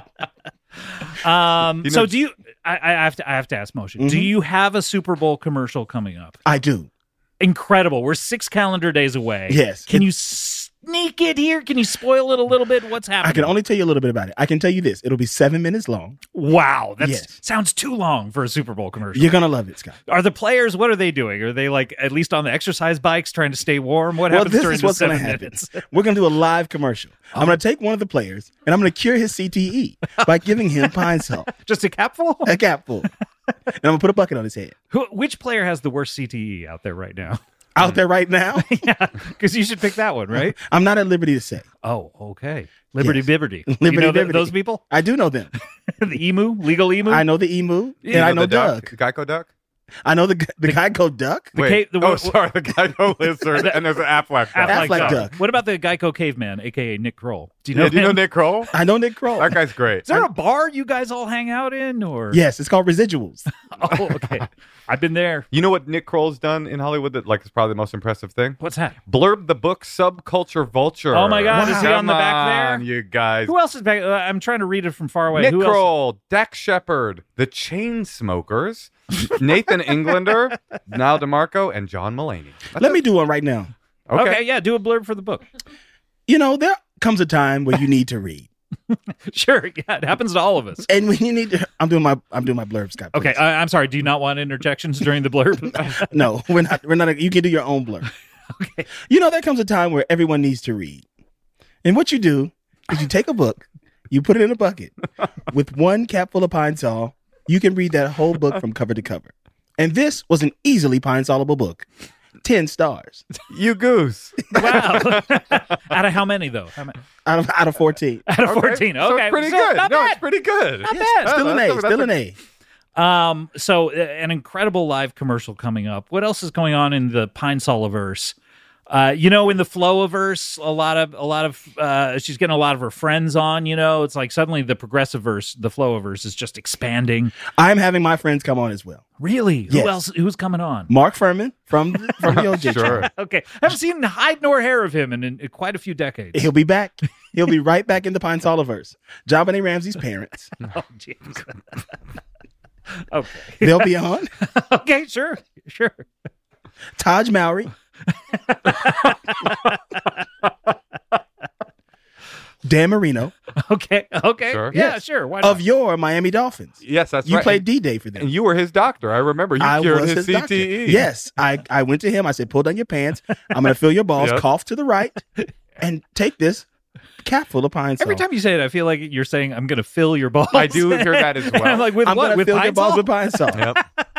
So do you? I have to ask Moshe. Do you have a Super Bowl commercial coming up? I do. Incredible. We're 6 calendar days away. Yes. Can you sneak it here? Can you spoil it a little bit? What's happening? I can only tell you a little bit about it. I can tell you this. It'll be 7 minutes long. Wow, that Yes. sounds too long for a Super Bowl commercial. You're going to love it, Scott. Are the players? What are they doing? Are they like at least on the exercise bikes trying to stay warm? What Well, happens this during is the what's going to 7 happen. minutes? We're going to do a live commercial. I'm going to take one of the players and I'm going to cure his CTE by giving him Pine Sol, Just a capful? a capful. And I'm going to put a bucket on his head. Which player has the worst CTE out there right now? Out there right now, Yeah, because you should pick that one, right? I'm not at liberty to say. Oh, okay. Liberty Yes. Bibberty. Liberty You know Bibberty. those people? I do know them. The emu? Legal emu? I know the emu Yeah, and I know the Doug. Geico duck? I know the Geico duck. Wait. the- oh, sorry. The Geico lizard. And there's an Aflac duck. Affleck Affleck duck. duck. What about the Geico caveman, a.k.a. Nick Kroll? Do you know Yeah, do you know him? Nick Kroll? I know Nick Kroll. That guy's great. Is there a bar you guys all hang out in? Or Yes, it's called Residuals. Oh, okay. I've been there. You know what Nick Kroll's done in Hollywood that is probably the most impressive thing? What's that? Blurb the book Subculture Vulture. Oh my God, is he on the back there? Come on, you guys. Who else is back? I'm trying to read it from far away. Nick Who else? Kroll, Dak Shepard, The Chainsmokers, Nathan Englander, Niall DeMarco, and John Mulaney. That's Let it. me do one right now. Okay, yeah, do a blurb for the book. You know, there comes a time where you need to read. Sure, yeah, it happens to all of us. And when you need to, I'm doing my blurb, Scott. Okay, please. I'm sorry. Do you not want interjections during the blurb? No, we're not. You can do your own blurb. Okay. You know, there comes a time where everyone needs to read. And what you do is you take a book, you put it in a bucket with one cap full of Pine Sol. You can read that whole book from cover to cover. And this was an easily Pine Solable book. 10 stars You goose. Wow. Out of how many though? out of 14. Out of 14. So Okay. it's pretty So good. not No, bad. it's pretty good. Not bad. Still an A. Still an A. So an incredible live commercial coming up. What else is going on in the Pine Soliverse? In the Flowiverse, a lot of she's getting a lot of her friends on. It's like suddenly the progressive verse, the Flowiverse, is just expanding. I'm having my friends come on as well. Really? Yes. Who else? Who's coming on? Mark Furman from the OJ Sure. show. Okay, I haven't seen hide nor hair of him in quite a few decades. He'll be back. He'll be right back in the Pine Soliverse. JonBenet Ramsey's parents. Oh, jeez. Okay. They'll be on. Okay. Sure. Taj Mowry. Dan Marino Okay. Sure. Yeah. Yes. Sure. Why not? of your Miami Dolphins. Yes, that's You right. played D-Day for them. And you were his doctor. I remember you I cured was his his doctor. CTE. Yes, I went to him. I said, pull down your pants. I'm going to fill your balls. Yep. Cough to the right and take this cap full of pine salt. Every time you say it, I feel like you're saying I'm going to fill your balls. I do hear that as And I'm well. like, with I'm what? going to With fill your pine balls salt? with pine salt. Yep.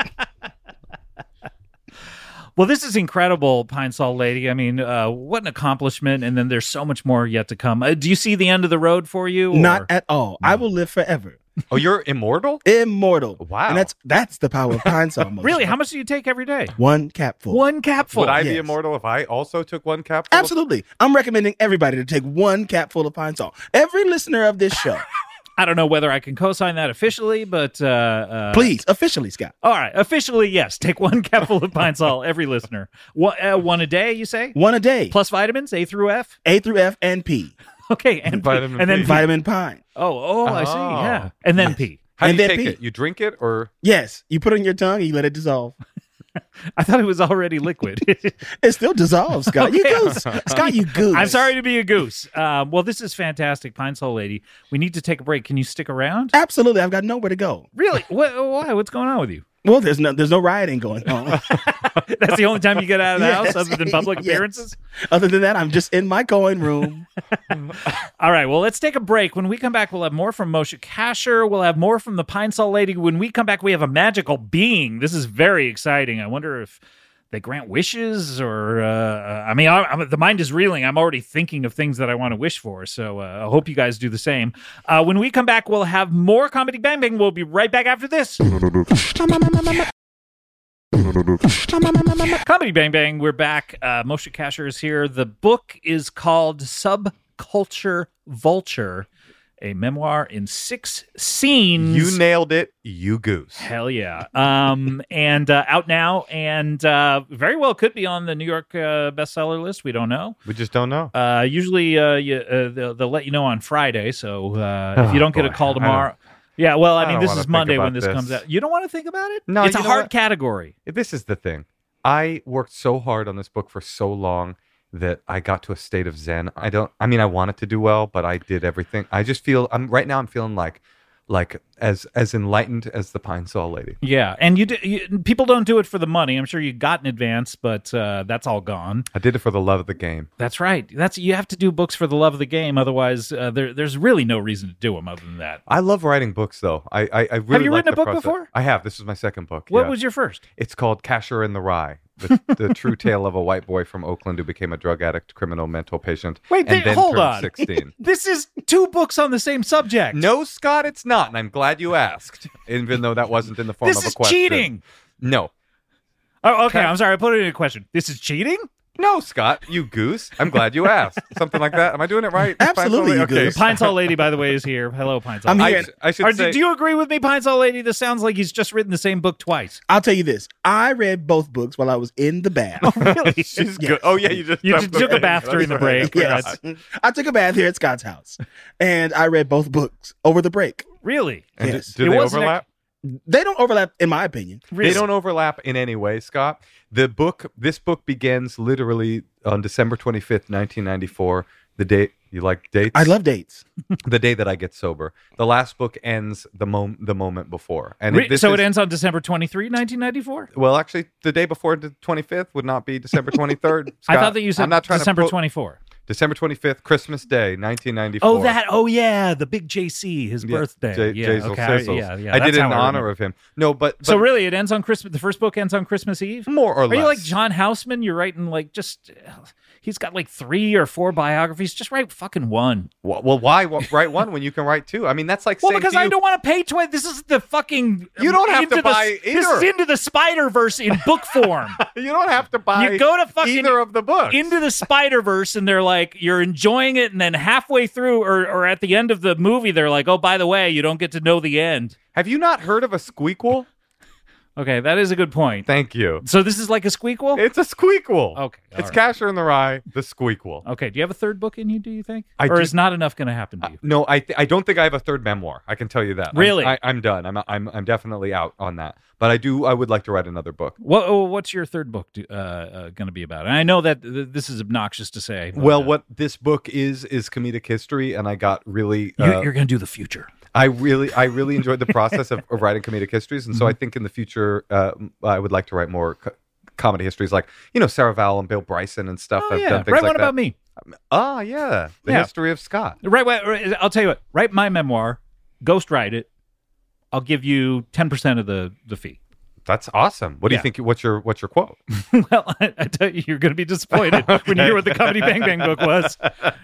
Well, this is incredible, Pine Sol Lady. I mean, what an accomplishment. And then there's so much more yet to come. Do you see the end of the road for you? Not at all. I will live forever. Oh, you're immortal? Immortal. Wow. And that's the power of pine salt. motion. Really? How much do you take every day? One capful. One capful. Would I be Yes. immortal if I also took one capful? of- Absolutely. I'm recommending everybody to take one capful of pine salt. Every listener of this show, I don't know whether I can co-sign that officially, but please, officially, Scott, all right, officially, yes. Take one capful of Pine Sol, every listener. One a day, you say? one a day. Plus vitamins, A through F. A through F and P. Okay, and Vitamin and then P. P. Vitamin pine. Oh, I see. Oh. Yeah, and then P. How do And you then take pee. it? You drink it or? Yes. You put it on your tongue and you let it dissolve. I thought it was already liquid. It still dissolves, Scott. You Okay. goose. Scott, you goose. I'm sorry to be a goose. Well, this is fantastic, Pine Sol Lady. We need to take a break. Can you stick around? Absolutely. I've got nowhere to go. Really? Why? What's going on with you? Well, there's no rioting going on. That's the only time you get out of the house Yes. other than public Yes. appearances? Other than that, I'm just in my coin room. All right, well, let's take a break. When we come back, we'll have more from Moshe Kasher. We'll have more from the Pine Sol Lady. When we come back, we have a magical being. This is very exciting. I wonder if they grant wishes or, the mind is reeling. I'm already thinking of things that I want to wish for. So I hope you guys do the same. When we come back, we'll have more Comedy Bang Bang. We'll be right back after this. Comedy Bang Bang, we're back. Moshe Kasher is here. The book is called Subculture Vulture, a memoir in 6 scenes. You nailed it, you goose. Hell yeah. And out now, and very well could be on the New York bestseller list. We don't know. We just don't know. Usually they'll let you know on Friday. So if you don't get a boy. call I tomorrow. Yeah, well, I mean, don't this wanna is think Monday when about this this. comes out. You don't want to think about it? No, It's a you know hard what? category. This is the thing. I worked so hard on this book for so long that I got to a state of zen. I wanted to do well, but I did everything. I just feel I'm feeling like as enlightened as the Pine Sol Lady. Yeah, and people don't do it for the money. I'm sure you got in advance, but that's all gone. I did it for the love of the game. That's right. You have to do books for the love of the game. Otherwise, there's really no reason to do them other than that. I love writing books, though. I really Have you like written a the book process. before? I have. This is my second book. What yeah. was your first? It's called Kasher in the Rye, the true tale of a white boy from Oakland who became a drug addict, criminal, mental patient, Wait, and then hold turned on. 16. This is 2 books on the same subject. No, Scott, it's not, and I'm glad you asked, even though that wasn't in the form This of a is question. cheating. No. Oh, okay. I'm sorry. I put it in a question. This is cheating? No, Scott, you goose. I'm glad you asked. Something like that. Am I doing it right? Absolutely, you Okay. goose. Pine Sol Lady, by the way, is here. Hello, Pine Sol. I'm Lady. here. I should say. Do you agree with me, Pine Sol Lady? This sounds like he's just written the same book twice. I'll tell you this. I read both books while I was in the bath. Really? She's good. Oh yeah, you just You just took a bath during the break. Yes. I took a bath here at Scott's house, and I read both books over the break. Really? And Yes. do It they wasn't overlap? They don't overlap, in my opinion. They don't overlap in any way, Scott. This book begins literally on December 25th, 1994. The date you like dates? I love dates. The day that I get sober. The last book ends the moment before, and It ends on December 23, 1994? Well, actually, the day before the 25th would not be December 23rd. I thought that you said I'm not trying December to 24. December 25th, Christmas Day, 1994. Oh, that. Oh, yeah. The big JC, his birthday. Jazel okay. Sizzles. Yeah. I did that's it how in I honor remember. of him. No, but So really, it ends on Christmas. The first book ends on Christmas Eve? more or less. Are you like John Houseman? You're writing like just... He's got like 3 or 4 biographies. Just write fucking one. Well, why write one when you can write 2? I mean, that's like Well, saying because to you, I don't want to pay twice. This is the fucking... You don't have to Into the- buy This either. is Into the Spider-Verse in book form. you don't have to buy You go to fucking either of the books. Into the Spider-Verse, and they're like, you're enjoying it, and then halfway through or at the end of the movie, they're like, oh, by the way, you don't get to know the end. Have you not heard of a squeakquel? Okay, that is a good point. Thank you. So this is like a squeakquel? It's a squeakquel. Okay, all It's right. Casher in the Rye, the squeakquel. Okay, do you have a third book in you, do you think? I or do- is not enough going to happen to you? No, I don't think I have a third memoir. I can tell you that. Really? I'm done. I'm definitely out on that. But I would like to write another book. What's your third book going to be about? And I know that this is obnoxious to say. But, Well, what this book is comedic history, and I got really you're going to do the future. I really enjoyed the process of writing comedic histories, and so I think in the future I would like to write more comedy histories, like Sarah Vowell and Bill Bryson and stuff. Oh, I've yeah. done things Write like one that. about me. Ah, yeah, the Yeah. history of Scott. Right, I'll tell you what. Write my memoir, ghostwrite it. I'll give you 10% of the fee. That's awesome. What do Yeah. you think? What's your quote? Well, I tell you, you're going to be disappointed when you hear what the Comedy Bang Bang book was.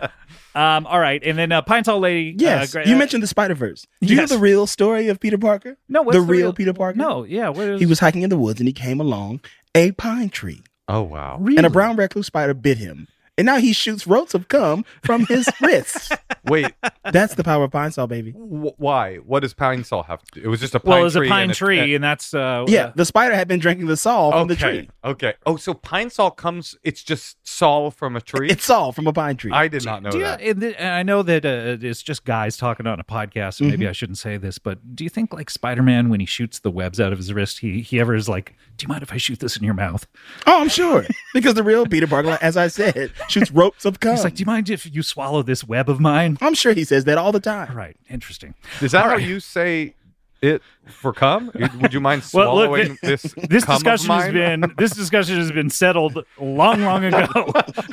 All right, and then Pine Sol Lady. Yes, great- you mentioned the Spider-Verse. Do you know yes. the real story of Peter Parker? no, what's the real Peter Parker? No, yeah, what is He was hiking in the woods and he came along a pine tree, Oh wow. really? and a brown recluse spider bit him. And now he shoots ropes of cum from his wrists. Wait, That's the power of Pine Sol, baby. why? What does Pine Sol have to do? It was just a pine Well, it was a tree. pine and tree, and that's Yeah, the spider had been drinking the Sol from the tree. Okay. Oh, so Pine Sol comes. It's just Sol from a tree. It's Sol from a pine tree. I did not know Do you, that. and I know that it's just guys talking on a podcast, so maybe Mm-hmm. I shouldn't say this, but do you think like Spider-Man, when he shoots the webs out of his wrist, he ever is like, do you mind if I shoot this in your mouth? Oh, I'm sure. Because the real Peter Parker, as I said, shoots ropes of cum. He's like, do you mind if you swallow this web of mine? I'm sure he says that all the time. Right, interesting. Is that All how right. you say it for cum? Would you mind Well, look, swallowing this? This cum of mine? discussion has been settled long ago.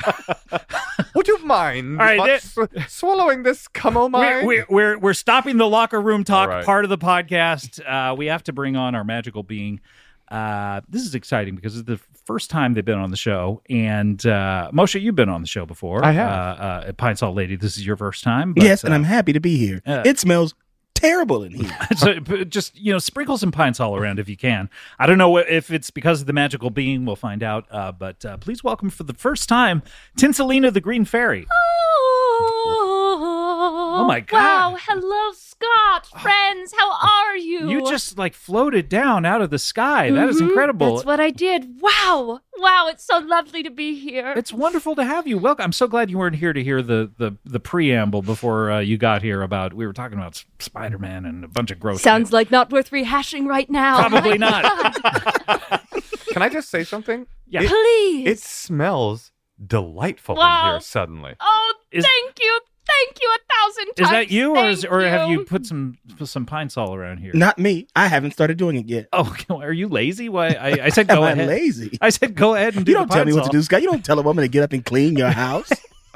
Would you mind All right, swallowing this cum of mine? We're stopping the locker room talk All right. part of the podcast. We have to bring on our magical being. This is exciting because it's the first time they've been on the show. And Moshe, you've been on the show before. I have. At Pine Sol Lady, this is your first time. But, Yes, and I'm happy to be here. uh, It smells terrible in here. so just sprinkle some Pine Sol around if you can. I don't know if it's because of the magical being. We'll find out. But please welcome for the first time Tinselina the Green Fairy. Oh my God. Wow, hello, Scott. Friends, how are you? You just like floated down out of the sky. That is incredible. That's what I did. Wow. Wow, it's so lovely to be here. It's wonderful to have you. Welcome. I'm so glad you weren't here to hear the preamble before you got here about we were talking about Spider-Man and a bunch of gross Sounds shit. like not worth rehashing right now. Probably not. Can I just say something? Yeah. Please. It smells delightful in Wow. here suddenly. Oh, Is- thank you. Thank you 1,000 times. Is that you, Thank or have you put some Pine Sol around here? Not me. I haven't started doing it yet. Oh, are you lazy? Why? I said Am go I ahead. lazy? I said go ahead and do You don't the tell Pine me what to Sol. do, Scott. You don't tell a woman to get up and clean your house.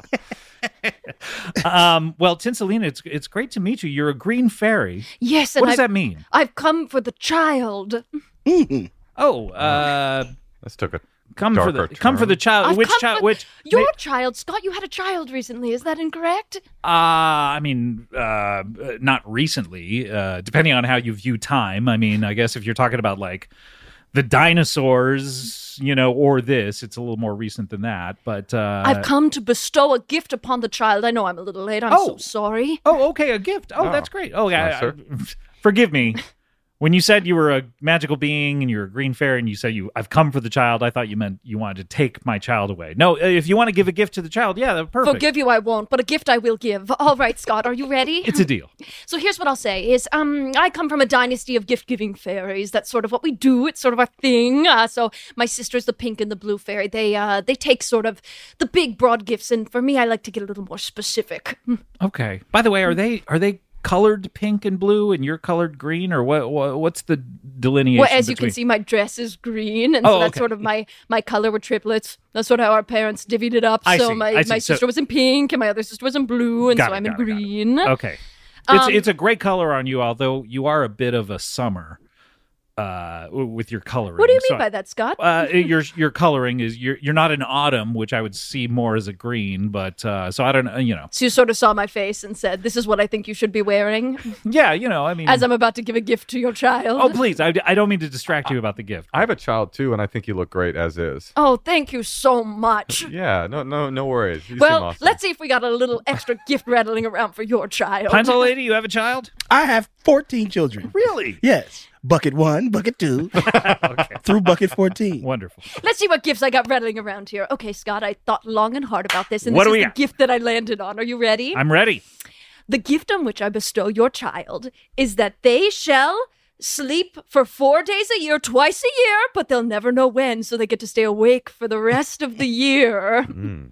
Well, Tinselina, it's great to meet you. You're a green fairy. Yes, and What does I've, that mean? I've come for the child. Mhm. Oh, This took a come for the darker turn. child. I've Which come child? for Which? Your child, Scott. You had a child recently. Is that incorrect? I mean, not recently. Depending on how you view time. I mean, I guess if you're talking about like the dinosaurs, or this, it's a little more recent than that. But I've come to bestow a gift upon the child. I know I'm a little late. I'm so sorry. Oh, okay, a gift. Oh, Oh, that's great. Oh, yeah. nicer. Forgive me. When you said you were a magical being and you're a green fairy and you said I've come for the child, I thought you meant you wanted to take my child away. No, if you want to give a gift to the child, yeah, that's perfect. Forgive you, I won't, but a gift I will give. All right, Scott, are you ready? It's a deal. So here's what I'll say is, I come from a dynasty of gift-giving fairies. That's sort of what we do. It's sort of our thing. So my sister's the pink and the blue fairy. They take sort of the big, broad gifts, and for me, I like to get a little more specific. Okay. By the way, are they colored pink and blue and you're colored green, or what's the delineation? Well, as you between... can see, my dress is green, and so that's okay. sort of my color with triplets. That's sort of how our parents divvied it up. I So see, my I see. sister was in pink, and my other sister was in blue, and so I'm in green. Okay. It's a great color on you, although you are a bit of a summer with your coloring. What do you mean by that, Scott? Your coloring is you're not an autumn, which I would see more as a green, but so I don't know, you know. So you sort of saw my face and said, "This is what I think you should be wearing," Yeah, you know, I mean, as I'm about to give a gift to your child. oh please, I don't mean to distract you about the gift. I have a child too, and I think you look great as is. Oh, thank you so much. Yeah, no worries. You seem Well, awesome. let's see if we got a little extra gift rattling around for your child. Pencil lady, you have a child? I have 14 children. Really? Yes. Bucket 1, bucket 2, through bucket 14. Wonderful. Let's see what gifts I got rattling around here. Okay, Scott, I thought long and hard about this, and What this do is we the got? gift that I landed on. Are you ready? I'm ready. The gift on which I bestow your child is that they shall sleep for 4 days a year, twice a year, but they'll never know when, so they get to stay awake for the rest of the year.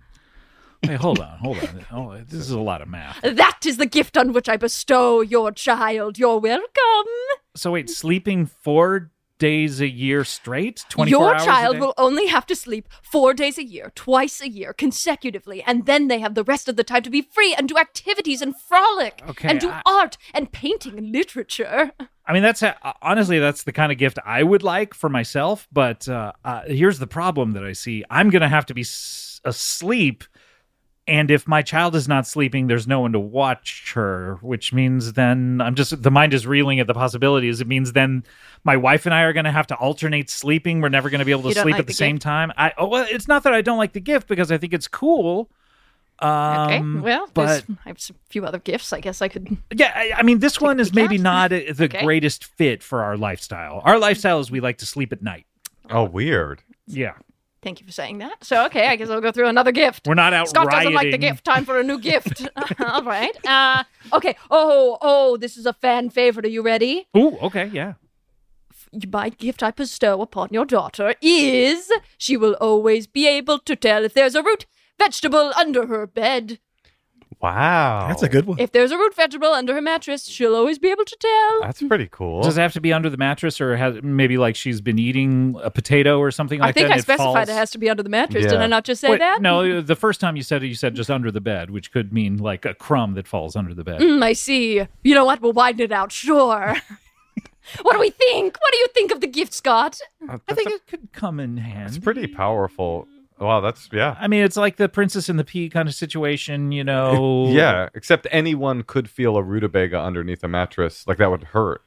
Hey, hold on. Oh, this is a lot of math. That is the gift on which I bestow your child. You're welcome. So wait, sleeping 4 days a year straight? 24 Your hours a child day? will only have to sleep 4 days a year, twice a year, consecutively, and then they have the rest of the time to be free and do activities and frolic Okay, and do art and painting and literature. I mean, honestly, that's the kind of gift I would like for myself. But here's the problem that I see. I'm going to have to be asleep. And if my child is not sleeping, there's no one to watch her, which means then the mind is reeling at the possibilities. It means then my wife and I are going to have to alternate sleeping. We're never going to be able to You don't sleep like at the the same gift? time. Well, it's not that I don't like the gift because I think it's cool. Okay, well, but I have a few other gifts. I guess I could. yeah, I mean, this one is the maybe cat. not the Okay. greatest fit for our lifestyle. Our lifestyle is we like to sleep at night. Oh, weird. Yeah. Thank you for saying that. So, okay, I guess I'll go through another gift. We're not out Scott doesn't like the rioting. gift. Time for a new gift. All right. Okay. Oh, this is a fan favorite. Are you ready? Ooh, okay, yeah. My gift I bestow upon your daughter is she will always be able to tell if there's a root vegetable under her bed. Wow. That's a good one. If there's a root vegetable under her mattress, she'll always be able to tell. That's pretty cool. Does it have to be under the mattress, or has maybe like she's been eating a potato or something like I think that? I and it specified falls? it has to be under the mattress. Yeah. Did I not just say Wait, that? no, the first time you said it, you said just under the bed, which could mean like a crumb that falls under the bed. I see. You know what? We'll widen it out. Sure. What do we think? What do you think of the gift, Scott? I think it could come in handy. It's pretty powerful. Wow, yeah. I mean, it's like the Princess and the Pea kind of situation, you know. Yeah, except anyone could feel a rutabaga underneath a mattress. Like that would hurt.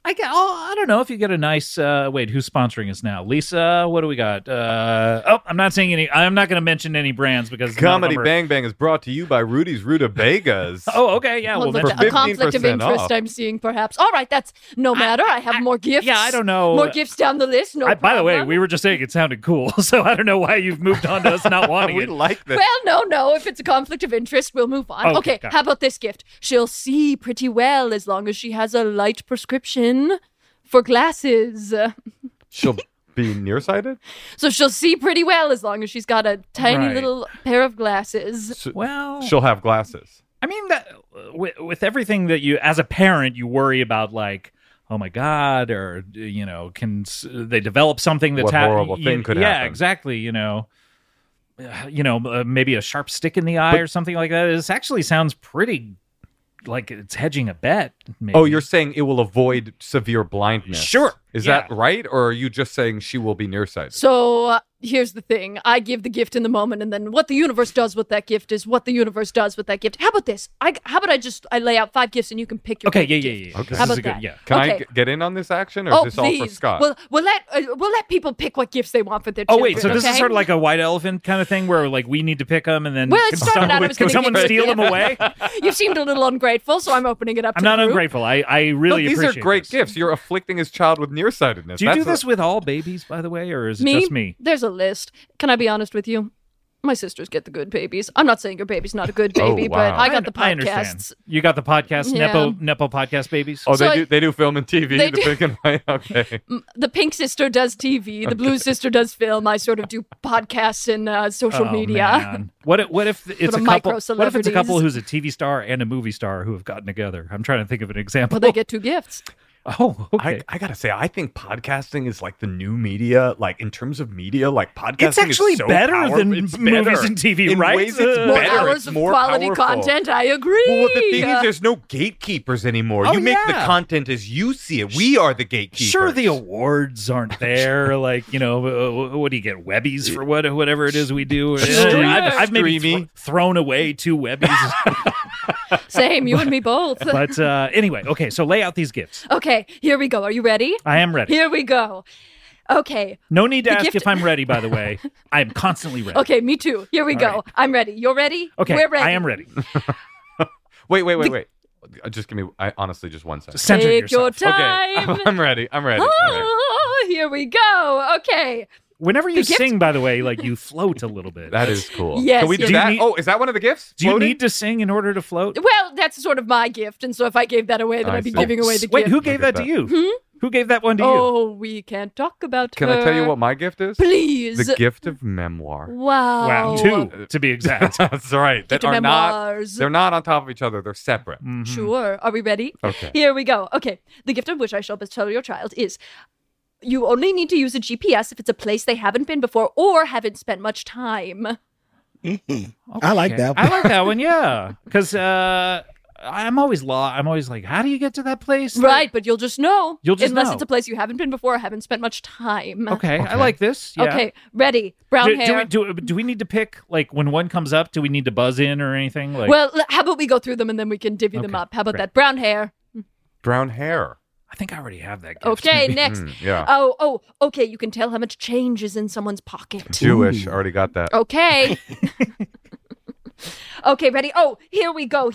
I don't know if you get a nice. Wait, who's sponsoring us now? Lisa, what do we got? I'm not saying any. I'm not going to mention any brands because none of Comedy them are- Bang Bang is brought to you by Rudy's Rutabagas. Oh, okay, yeah. Well, Well, look, then, a conflict of 15% interest off. I'm seeing, perhaps. All right, that's no matter. I have more gifts. yeah, I don't know. More gifts down the list. No by the way, problem. we were just saying it sounded cool, so I don't know why you've moved on to us not wanting we it. like this. Well, no. If it's a conflict of interest, we'll move on. Okay, Okay, got it. how about this gift? She'll see pretty well as long as she has a light prescription for glasses. She'll be nearsighted? So she'll see pretty well as long as she's got a tiny Right. little pair of glasses. So Well, she'll have glasses. I mean, that with everything that you, as a parent, you worry about, like, oh my God, or you know, they develop something that's What horrible thing could yeah, happen. exactly. Maybe a sharp stick in the eye or something like that. This actually sounds pretty like it's hedging a bet. Maybe. Oh, you're saying it will avoid severe blindness. Sure. Is Yeah. that right? Or are you just saying she will be nearsighted? So here's the thing. I give the gift in the moment, and then what the universe does with that gift is what the universe does with that gift. How about this? How about I lay out 5 gifts and you can pick your Okay, favorite yeah. gift? Okay. This How is about a good, that? yeah. Can I Okay. get in on this action, or Oh, is this all please. for Scott? We'll let people pick what gifts they want for their Oh children. wait, so this okay? is sort of like a white elephant kind of thing, where like we need to pick them, and then Well, it can started someone, out I was can gonna someone give you a steal them gift. away? You seemed a little ungrateful, so I'm opening it up I'm to not the group. ungrateful. I No, really these appreciate are great this. gifts. You're afflicting his child with nearsightedness. Do you do That's this with all babies, by the way, or is it Me? just me? There's a list. Can I be honest with you? My sisters get the good babies. I'm not saying your baby's not a good baby, wow. but I got the I podcasts. understand. You got the podcast, Yeah. Nepo podcast babies. Oh, So they do film and TV. they The do. pink and white. Okay. The pink sister does TV. The blue sister does film. I sort of do podcasts and social Oh, media. man. What if it's For a the couple? micro What if it's a couple celebrities. who's a TV star and a movie star who have gotten together? I'm trying to think of an example. Well, they get 2 gifts. Oh, okay. I gotta say, I think podcasting is like the new media. Like in terms of media, like podcasting It's actually is so better powerful. than It's movies better. and TV, in right? Ways it's More More better. hours It's of more quality powerful. content. I agree. Well, the thing is, there's no gatekeepers anymore. Oh, You make the yeah. content as you see it. We are the gatekeepers. Sure, the awards aren't there. Like, what do you get? Webbies for whatever it is we do. I've maybe Streamy. thrown away 2 Webbies. Same, you and me both. But anyway, okay. So lay out these gifts. Okay, here we go. Are you ready? I am ready. Here we go. Okay. No need to The ask gift- if I'm ready. By the way, I am constantly ready. Okay, me too. Here we All go. right. I'm ready. You're ready? Okay, We're ready. I am ready. Wait. Just give me, honestly, just 1 second. Center Take your yourself. time. Okay, I'm ready. Oh, here we go. Okay. Whenever you The gift- sing, by the way, like you float a little bit. That is cool. Yes, Can we do yes. Do you that? need- Oh, is that one of the gifts? Do you Floating? need to sing in order to float? Well, that's sort of my gift, and so if I gave that away, then I I'd be see. giving away the Wait, gift. who gave Look that at to you? Who gave that one to you? Oh, we can't talk about Can her. I tell you what my gift is? Please. The gift of memoir. Wow. Wow, 2 to be exact. That's right. That Gift of are not. memoirs. They're not on top of each other. They're separate. Mhm. Sure. Are we ready? Okay. Here we go. Okay. The gift of which I shall bestow your child is you only need to use a GPS if it's a place they haven't been before or haven't spent much time. I like that I one. like that one, yeah. Because I'm always like, how do you get to that place? Right, but you'll just know. You'll just unless know. it's a place you haven't been before or haven't spent much time. Okay, I like this. Yeah. Okay, ready. Brown Do, hair. do we need to pick, like, when one comes up, do we need to buzz in or anything? Like, Well, how about we go through them and then we can divvy them Okay, up? How about great. that? Brown hair. Brown hair. I think I already have that gift. Okay, maybe. next. Yeah. Oh, okay. You can tell how much change is in someone's pocket. Jewish. Already got that. Okay. Okay, ready? Oh, here we go.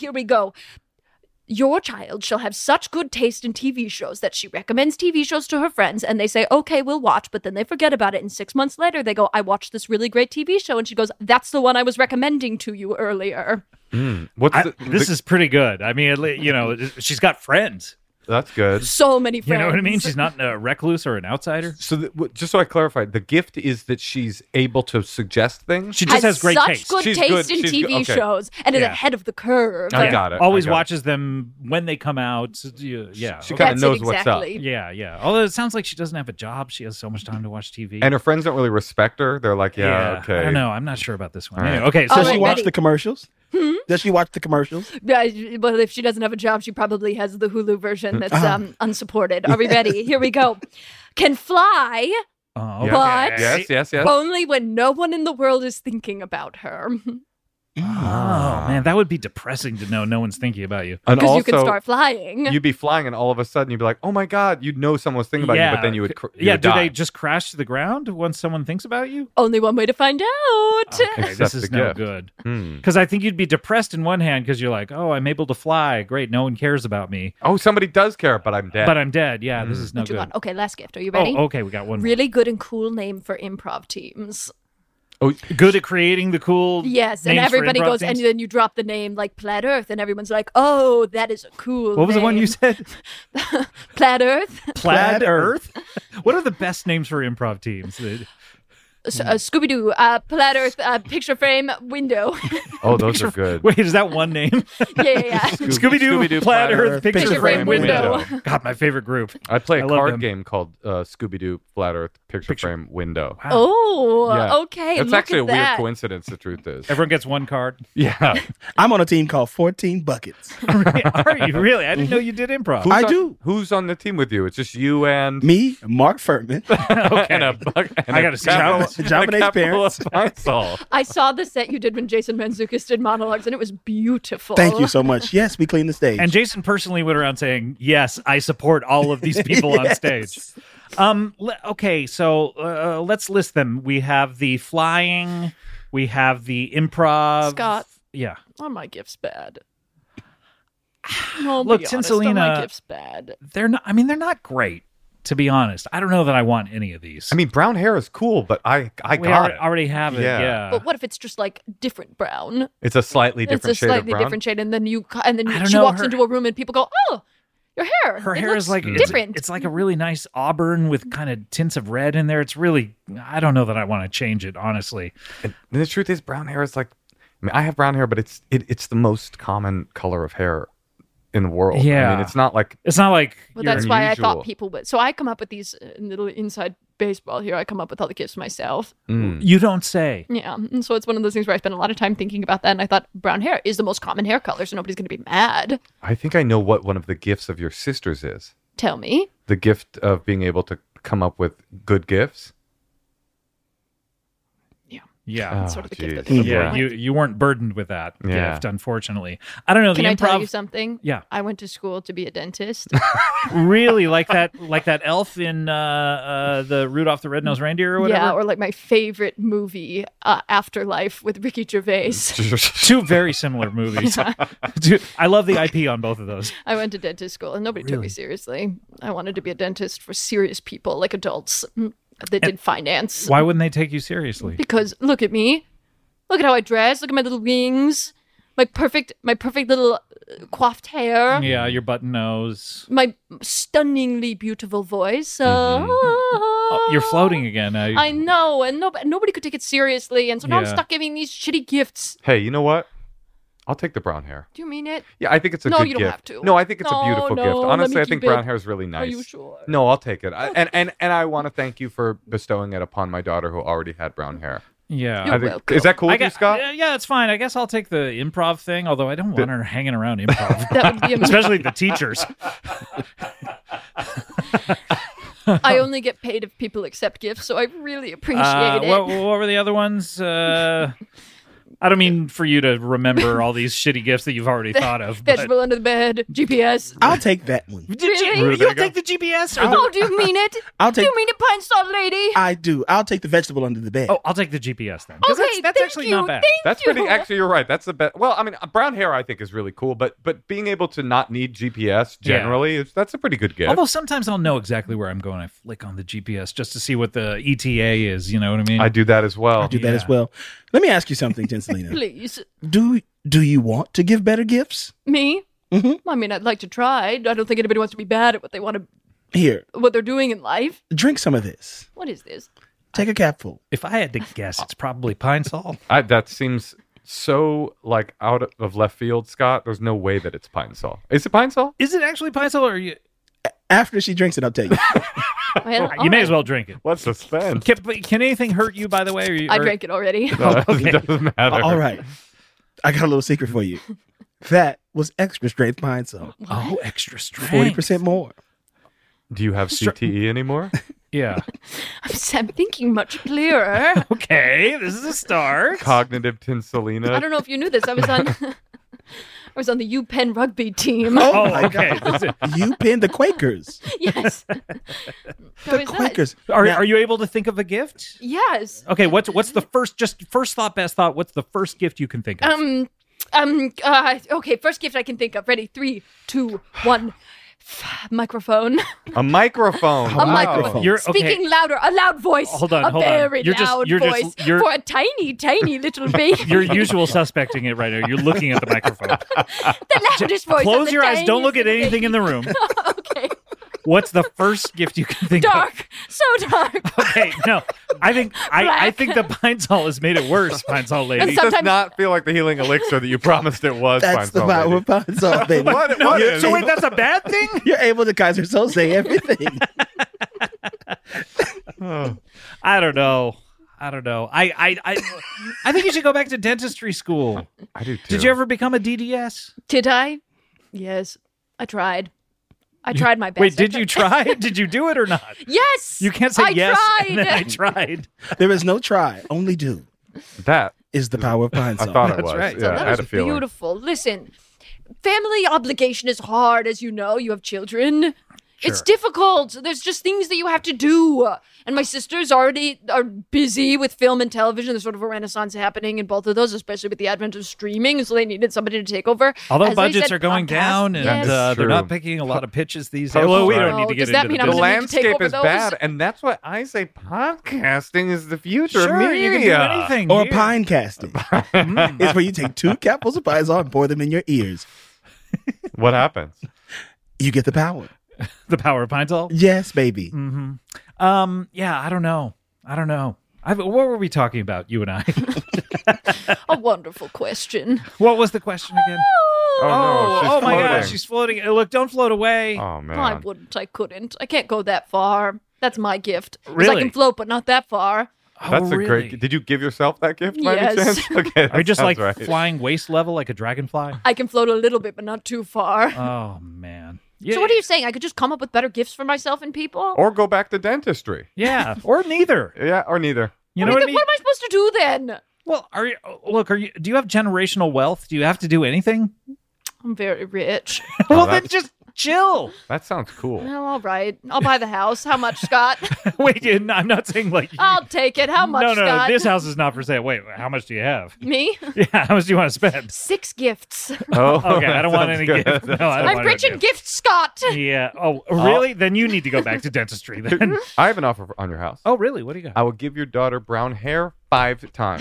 Your child shall have such good taste in TV shows that she recommends TV shows to her friends and they say, okay, we'll watch, but then they forget about it. And 6 months later, they go, I watched this really great TV show. And she goes, that's the one I was recommending to you earlier. What's This is pretty good. I mean, she's got friends. That's good. So many You friends. know what I mean? She's not a recluse or an outsider. So just so I clarify, the gift is that she's able to suggest things. She just has great such taste. good She's taste good. in She's TV good. Okay. shows and is Yeah. ahead of the curve. I got it. Always I got it. watches them when they come out. Yeah. She okay. kind of That's knows it what's up. exactly. Yeah. Although it sounds like she doesn't have a job. She has so much time to watch TV. And her friends don't really respect her. They're like, yeah, okay. I don't know. I'm not sure about this one. All right. Anyway, okay, so All Does right, she watch ready. the commercials? Does she watch the commercials? Yeah, well, if she doesn't have a job, she probably has the Hulu version that's unsupported. Are we ready? Here we go. Can fly Oh, Yeah. But- Yes. only when no one in the world is thinking about her. Oh man, that would be depressing to know no one's thinking about you. And Because you can also, start flying. you'd be flying, and all of a sudden you'd be like, "Oh my god!" You'd know someone was thinking about you, but then you would. You would do die. they just crash to the ground once someone thinks about you? Only one way to find out. Okay, Accept this the is no gift. good. Hmm. Because I think you'd be depressed in one hand because you're like, oh, I'm able to fly. Great, no one cares about me, Oh, somebody does care, but I'm dead. but I'm dead. Yeah, this is no What do you good. want? Okay, last gift. Are you ready? Oh, okay, we got one. more. Really good and cool name for improv teams. oh, Good at creating the cool. Yes, and names for everybody improv goes, teams? and then you drop the name like Plaid Earth, and everyone's like, "Oh, that is a cool." What was the one you name." said? Plaid Earth, Plaid Plaid Earth. What are the best names for improv teams? Scooby Doo, Plaid Earth, picture frame window. oh, those are good. Wait, is that one name? yeah. Scooby Doo, Scooby-Doo, Plaid Plaid Earth, Earth, Picture Frame Window. God, my favorite group. I play I a love card them. game called Scooby Doo Flat Earth Picture Frame Window. Oh, Yeah. okay. It's look actually at a weird that. coincidence. The truth is, Everyone gets one card. yeah. I'm on a team called 14 Buckets. Are you really? I didn't know you did improv. Who's I on- do. Who's on the team with you? It's just you and Me, Mark Furman, and a buck. And I a gotta see capital- John- John and a Bonet's capital parents. of Pine-Sol. I saw the set you did when Jason Mantzoukas did monologues, and it was beautiful. Thank you so much. Yes, we cleaned the stage. And Jason personally went around saying, "Yes, I support all of these people on Yes. stage." Okay, so let's list them. We have the flying. We have the improv. Scott. Yeah. Are my gifts bad? No, Look, be honest, are my Tinselina- gifts bad? They're not. I mean, they're not great. To be honest, I don't know that I want any of these. I mean, brown hair is cool, but I we got it. already have it. Yeah. Yeah. But what if it's just like different brown? It's a slightly different It's a shade of slightly brown. different shade, and then I don't she know, walks her- into a room and people go, "Oh, your hair! Her It hair looks is like different." It's like a really nice auburn with kind of tints of red in there. It's really. I don't know that I want to change it, honestly. And the truth is, brown hair is like. I mean, I have brown hair, but it's the most common color of hair in the world. I Yeah. mean, it's not like It's not like Well, you're- that's why I unusual. thought people would. So I come up with these little inside baseball here. I come up with all the gifts myself. you don't say. Yeah. And so it's one of those things where I spend a lot of time thinking about that. And I thought brown hair is the most common hair color, so nobody's going to be mad. I think I know what one of the gifts of your sisters is. Tell me. The gift of being able to come up with good gifts. Yeah. That's sort of the gift that geez. they Yeah, want. you weren't burdened with that Yeah. gift, unfortunately. I don't know. Can the I improv, tell you something? Yeah. I went to school to be a dentist. really like that elf in the Rudolph the Red-Nosed Reindeer or whatever. Yeah, or like my favorite movie, Afterlife with Ricky Gervais. Two very similar movies. Dude, I love the IP on both of those. I went to dentist school and nobody took Really? me seriously. I wanted to be a dentist for serious people, like adults that did finance. Why wouldn't they take you seriously? Because look at me. Look at how I dress. Look at my little wings. My perfect little coiffed hair. Yeah, your button nose. My stunningly beautiful voice. Oh, you're floating again. I know, and nobody could take it seriously, and so now I'm Yeah. stuck giving these shitty gifts. Hey, you know what? I'll take the brown hair. Do you mean it? Yeah, I think it's a No, good you don't gift. have to. No, I think it's a No, beautiful no, gift. let me Honestly, I think keep it. brown hair is really nice. you sure? No, I'll take it. And I want to thank you for bestowing it upon my daughter who already had brown hair. Yeah. You're I think, welcome. is that cool I with you, guess, Scott? yeah, it's fine. I guess I'll take the improv thing, although I don't want her hanging around improv. That would be amazing. Especially the teachers. I only get paid if people accept gifts, so I really appreciate it. What were the other ones? I don't mean for you to remember all these shitty gifts that you've already thought of. But Vegetable under the bed, GPS. I'll take that one. Really? You'll take the GPS? Or the, Oh, do you mean it? I'll Do take. you mean it, Pine Salt Lady? I do. I'll take the vegetable under the bed. oh, I'll take the GPS then. 'Cause Okay, that's thank actually you. not bad. Thank That's you. pretty. Actually, you're right. That's the best. Well, I mean, brown hair I think is really cool, but being able to not need GPS generally that's a pretty good gift. Although sometimes I'll know exactly where I'm going. I flick on the GPS just to see what the ETA is. You know what I mean? I do that as well. I do that as well. Let me ask you something, Tinselina. Please. Do you want to give better gifts? Me? Mhm. I mean, I'd like to try. I don't think anybody wants to be bad at what they want to, Here, what they're doing in life. drink some of this. What is this? Take a capful. If I had to guess, it's probably Pine Sol. That seems so like out of left field, Scott. There's no way that it's Pine Sol. Is it Pine Sol? Is it actually Pine Sol, or are you? After she drinks it, I'll tell you. Well, You may as well drink it. What suspense? Can anything hurt you? By the way, I drank it already. No, Okay. It doesn't matter. All right. I got a little secret for you. That was extra strength Pine Sol. Oh, extra strength. 40% more. Do you have CTE anymore? Yeah. I'm thinking much clearer. Okay, this is a start. Cognitive I tinselina. don't know if you knew this. I was on I was on the UPenn rugby team. Oh, Oh, my okay. God. You pinned the Quakers. Yes. The Quakers. Are Now, you able to think of a gift? Yes. Okay, what's the first thought, best thought? What's the first gift you can think of? Okay, first gift I can think of. Ready? 3, 2, 1. Microphone. A microphone. A Wow. microphone. You're okay. Speaking louder, a loud voice. Hold on, a hold on. very You're just- loud you're just- voice you're- for a tiny, tiny little baby. You're usual suspecting it right now. You're looking at the microphone. The loudest voice. Close your eyes. Don't look at anything in the room. Okay. What's the first gift you can think of? Dark. So dark. Okay, no. I think the Pine Sol has made it worse, Pine Sol lady. And It does sometimes- not feel like the healing elixir that you promised it was. That's Pine the Sol power lady. of Pine Sol, baby. What is? So wait, that's a bad thing? You're able to Kaiser Soul say everything. I don't know. I think you should go back to dentistry school. I do too. Did you ever become a DDS? Did I? Yes. I tried. I tried my best. Wait, did you try? Did you do it or not? Yes. You can't say I yes. Tried. And then I tried. There is no try, only do. That? Is the power of Pine I Sol. thought it That's was. right. Yeah, So I that had a was feeling. beautiful. Listen, family obligation is hard, as you know. You have children. It's difficult. There's just things that you have to do. And my sisters already are busy with film and television. There's sort of a renaissance happening in both of those, especially with the advent of streaming. So they needed somebody to take over. Although As I budgets said, are going podcast, down and yes. That's they're true. not picking a lot of pitches these days. Well, Well, we oh, don't need to does get that into mean the I'm The gonna business. need to take landscape over is those? bad, and that's why I say podcasting is the future Sure, of media. you can do anything. Or here. pine casting. It's where you take 2 capfuls of pine and pour them in your ears. What happens? You get the power. The power of Pine Sol? Yes, baby. Yeah, I don't know. What were we talking about, you and I? A wonderful question. What was the question again? Oh, no, she's oh my floating. gosh, she's floating. Look, don't float away. Oh man. I wouldn't. I couldn't. I can't go that far. That's my gift. 'Cause Really? I can float, but not that far. That's a really? great. Did you give yourself that gift? By any Yes. chance? Okay. Are you just like right. flying waist level like a dragonfly? I can float a little bit, but not too far. Oh man. Yeah, So what are you saying? I could just come up with better gifts for myself and people? Or go back to dentistry? Yeah, or neither. Yeah, or neither. You know what I mean? What am I supposed to do then? Well, are you? Look, are you? Do you have generational wealth? Do you have to do anything? I'm very rich. Well, then that's- just chill. That sounds cool. Well, all right. I'll buy the house. How much, Scott? Wait, I'm not saying like. I'll take it. How much, no, Scott? this house is not for sale. Wait, how much do you have? Me? Yeah, how much do you want to spend? 6 gifts. Oh, Okay, I don't want sounds any good. gifts. No, I don't I'm want rich any in gifts, Scott. Yeah. Oh, really? Then you need to go back to dentistry then. I have an offer on your house. Oh, really? What do you got? I will give your daughter brown hair 5 times.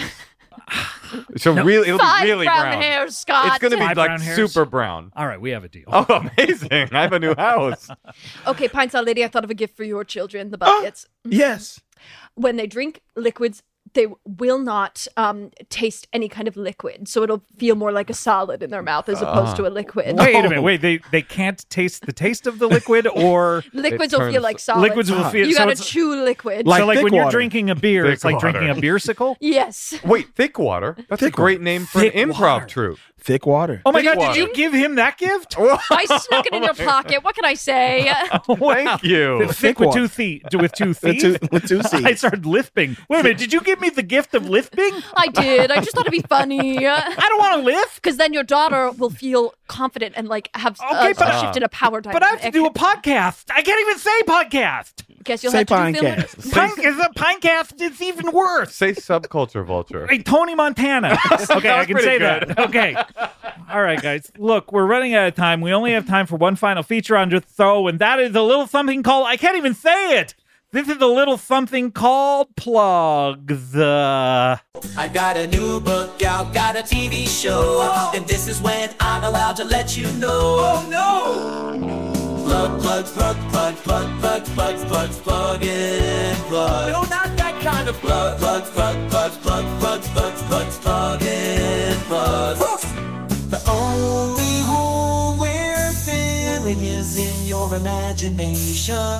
So really, it'll 5 be really brown hairs, Scott. It's going to be 5 like brown hairs? super brown. All right, we have a deal. Oh, amazing! I have a new house. Okay, Pine Sol Lady, I thought of a gift for your children, the buckets. Yes. When they drink liquids, they will not taste any kind of liquid. So it'll feel more like a solid in their mouth as opposed to a liquid. Wait a minute. Wait, they can't taste the taste of the liquid, or Liquids It will feel turns- like solids. liquids will feel. You so gotta it's- chew liquid. Like so like thick when you're water. drinking a beer, Thick it's like drinking a water. beersicle. Yes. Wait, thick water? That's Thick a great name for Thick an improv water. troupe. Thick water. Oh my Thick God! water. Did you give him that gift? I snuck it in your pocket. What can I say? Thank you. Thick with 2 feet. With 2 feet. With two C's. I started lisping. Wait a minute. Did you give me the gift of lisping? I did. I just thought it'd be funny. I don't want to lift. Because then your daughter will feel confident and like have Okay, but- a shift in a power dynamic. But I have to do a podcast. I can't even say podcast. Guess you'll Say have to do Pinecast. film. Pinecast is even worse. Say subculture vulture. Hey, Tony Montana. Okay, I was can pretty say good. that. Okay. All right, guys. Look, we're running out of time. We only have time for one final feature on the throw, and that is a little something called, I can't even say it. This is a little something called Plugs. I got a new book out, got a TV show, and this is when I'm allowed to let you know. Oh no! Plug, plug, plug, plug, plug, plug, plug, plug, plug in, plug. No, not that kind of plug. Plug, plug, plug, plug, plug, plug, plug, plug in, plug. The only hole we're filling is in your imagination.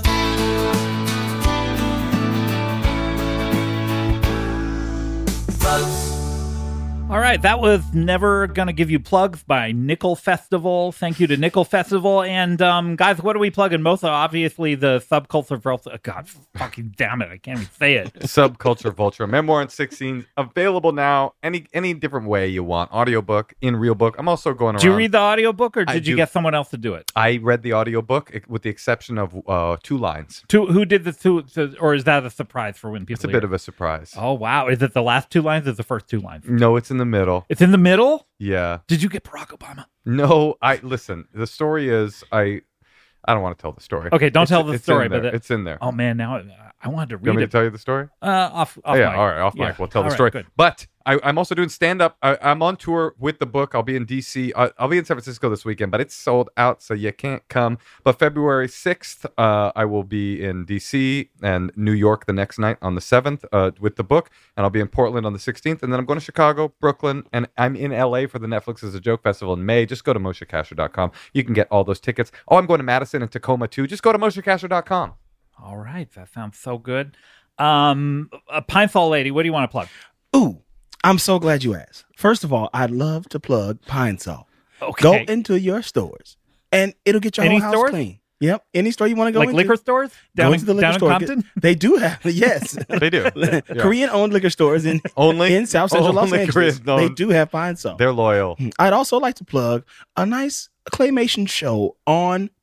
Plugs. All right, that was Never Gonna Give You Plugs by Nickel Festival. Thank you to Nickel Festival. And guys, what are we plugging? Most obviously the Subculture Vulture. Oh, God, fucking damn it. I can't even say it. Subculture Vulture, memoir in 16, available now any different way you want. Audiobook, in real book. I'm also going around. Did you read the audiobook or I did you do. get someone else to do it? I read the audiobook with the exception of 2 lines. Who did the 2, or is that a surprise for when people It's a hear bit it? of a surprise. Oh, wow. Is it the last 2 lines or the first 2 lines? No, it's in the middle. It's in the middle? Yeah. Did you get Barack Obama? No, listen. The story is I don't want to tell the story. Okay, don't tell the it's story, in there. but it's in there. Oh, man, now I wanted to You want read me it. to tell you the story? Off Oh, yeah, mic. all right, off Yeah. mic. We'll tell All the right, story. good. But I'm also doing stand-up. I'm on tour with the book. I'll be in D.C. I'll be in San Francisco this weekend, but it's sold out, so you can't come. But February 6th, I will be in D.C. and New York the next night on the 7th with the book, and I'll be in Portland on the 16th, and then I'm going to Chicago, Brooklyn, and I'm in L.A. for the Netflix is a Joke Festival in May. Just go to moshekasher.com. You can get all those tickets. Oh, I'm going to Madison and Tacoma, too. Just go to moshekasher.com. All right, that sounds so good. A Pinefall Lady, what do you want to plug? Ooh, I'm so glad you asked. First of all, I'd love to plug Pine Sol. Okay. Go into your stores, and it'll get your Any whole house stores? clean. Yep, any store you want to go Like into. liquor stores? Go Down, into the liquor down store. in Compton? They do have, yes. They do. Yeah. Korean-owned liquor stores in Only in South Central Los only Angeles. Korean-owned. They do have Pine Sol. They're loyal. I'd also like to plug a nice claymation show on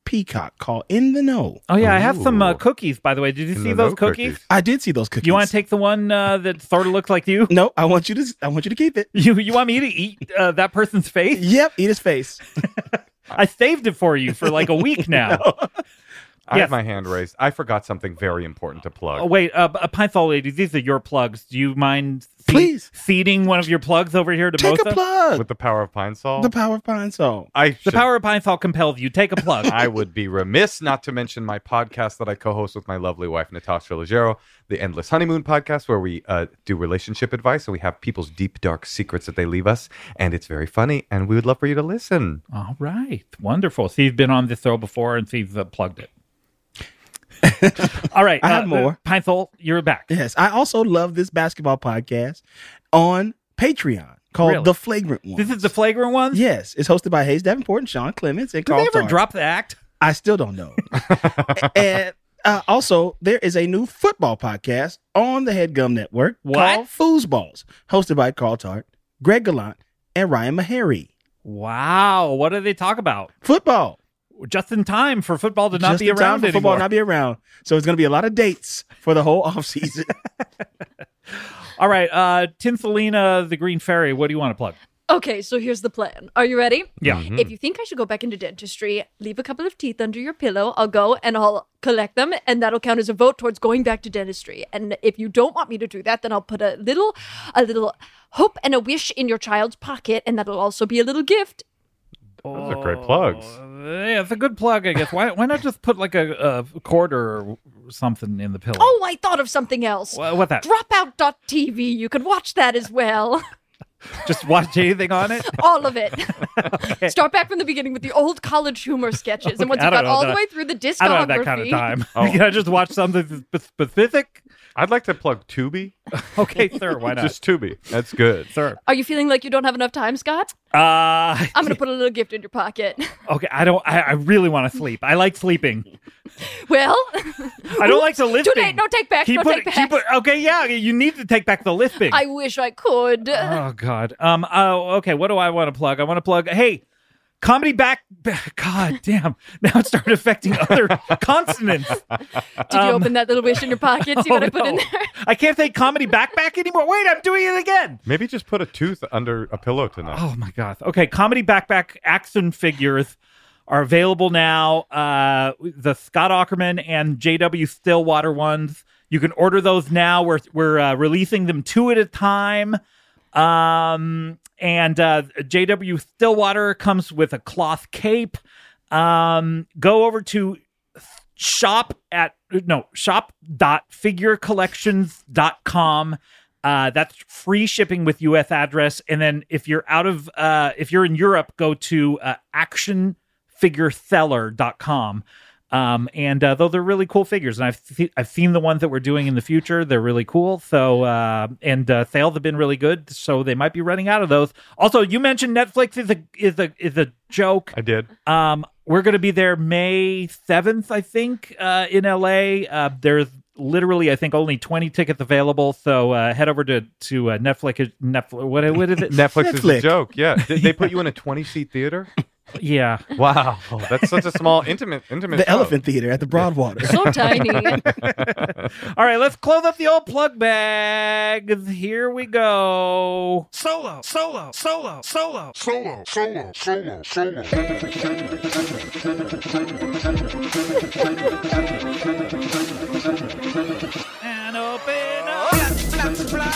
Peacock called In the Know. Oh yeah, I have some Ooh. cookies, by the way. Did you In see the those know cookies? I did see those cookies. You want to take the one that sort of looks like you? No, I want you to keep it. You want me to eat that person's face? Yep, eat his face. I saved it for you for like a week now. I Yes. have my hand raised. I forgot something very important to plug. Oh wait, Pinthall lady, these are your plugs. Do you mind Please. feeding one of your plugs over here to Take Motha? a plug. With the power of Pine Sol, The power of Pine Sol. The power of Pinthall compels you. Take a plug. I would be remiss not to mention my podcast that I co-host with my lovely wife, Natasha Leggero, the Endless Honeymoon podcast, where we do relationship advice and we have people's deep, dark secrets that they leave us. And it's very funny, and we would love for you to listen. All right, wonderful. So you've been on this show before, and so you've plugged it. All right, I have more. Pinthall, you're back. Yes, I also love this basketball podcast on Patreon called Really? The Flagrant Ones. This is the flagrant one. Yes, it's hosted by Hayes Davenport and Sean Clements and Did Carl they ever Tart. drop the act? I still don't know. And also, there is a new football podcast on the HeadGum Network What? called Foosballs, hosted by Carl Tart, Greg Gallant, and Ryan Meharry. Wow, what do they talk about? Football. Just in time for football to not Just be in time around for anymore. football not be around. So it's going to be a lot of dates for the whole offseason. All right, Tinselina the Green Fairy, what do you want to plug? Okay, so here's the plan. Are you ready? Yeah. If you think I should go back into dentistry, leave a couple of teeth under your pillow. I'll go and I'll collect them, and that'll count as a vote towards going back to dentistry. And if you don't want me to do that, then I'll put a little hope and a wish in your child's pocket, and that'll also be a little gift. Those are great plugs. Yeah, it's a good plug, I guess. Why not just put like a quarter or something in the pillow? Oh, I thought of something else. What that? Dropout.tv. You could watch that as well. Just watch anything on it? All of it. Start back from the beginning with the old college humor sketches. And once I you don't got know all that. the way through the discography. I don't have that kind of time. Can I just watch something specific? I'd like to plug Tubi. Okay, sir, why not? Just Tubi. That's good. Sir. Are you feeling like you don't have enough time, Scott? I'm going to put a little gift in your pocket. Okay, I really want to sleep. I like sleeping. Well, I don't like the lisping. too late. No take back. Take back. Okay, yeah, you need to take back the lisping. I wish I could. Oh God. Okay. What do I want to plug? I want to plug. Hey, comedy back. God damn. Now it started affecting other consonants. Did you open that little wish in your pocket? See what I put in there? I can't say comedy back anymore. Wait, I'm doing it again. Maybe just put a tooth under a pillow tonight. Oh my God. Okay, comedy backpack action figures are available now. The Scott Aukerman and JW Stillwater ones. You can order those now. We're releasing them 2 at a time. And JW Stillwater comes with a cloth cape. Go over to shop.figurecollections.com. That's free shipping with US address. And then if you're if you're in Europe, go to actionfigureseller.com. And those are really cool figures, and I've seen the ones that we're doing in the future. They're really cool. So sales have been really good. So they might be running out of those. Also, you mentioned Netflix is a joke. I did. We're going to be there May 7th, I think, in LA. There's literally, I think, only 20 tickets available. So head over to Netflix. What is it? Netflix is a Netflix. joke. Yeah. Did they put you in a 20-seat theater? Yeah. Wow. That's such a small, intimate The show. Elephant Theater at the Broadwater. So tiny. All right, let's close up the old plug bag. Here we go. Solo. And open up.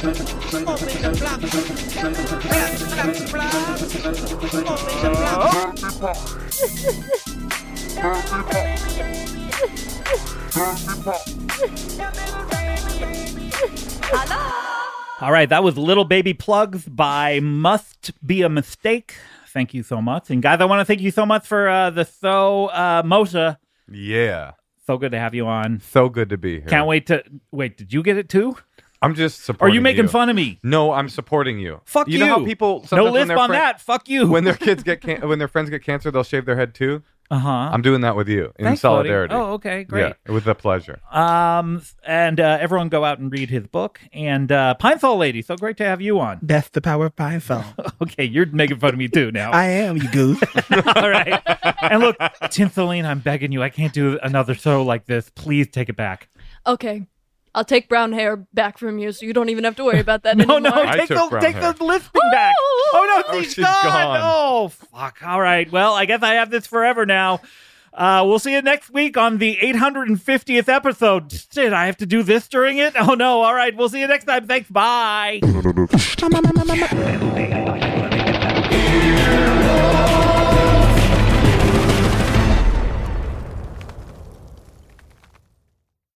All right, that was Little Baby Plugs by Must Be a Mistake. Thank you so much. And guys, I want to thank you so much for Moshe. Yeah. So good to have you on. So good to be here. Can't wait to... Wait, did you get it too? I'm just Or supporting are you making fun of me? No, I'm supporting you. Fuck you. You know how people... No sometimes when lisp their on friend- that. Fuck you. When their kids when their friends get cancer, they'll shave their head too? I'm doing that with you in Thanks, solidarity. Lodi. Oh, okay, great. Yeah, with a pleasure. And everyone go out and read his book. And Pinethall Lady, so great to have you on. That's the power of Pinethall. Okay, you're making fun of me too now. I am, you goof. All right. And look, Tintheline, I'm begging you. I can't do another show like this. Please take it back. Okay. I'll take brown hair back from you, so you don't even have to worry about that No, anymore. I take took brown hair. the lisping back. Oh, no, she's she's gone. gone. Oh, fuck. All right. Well, I guess I have this forever now. We'll see you next week on the 850th episode. Shit, I have to do this during it? Oh, no. All right. We'll see you next time. Thanks. Bye.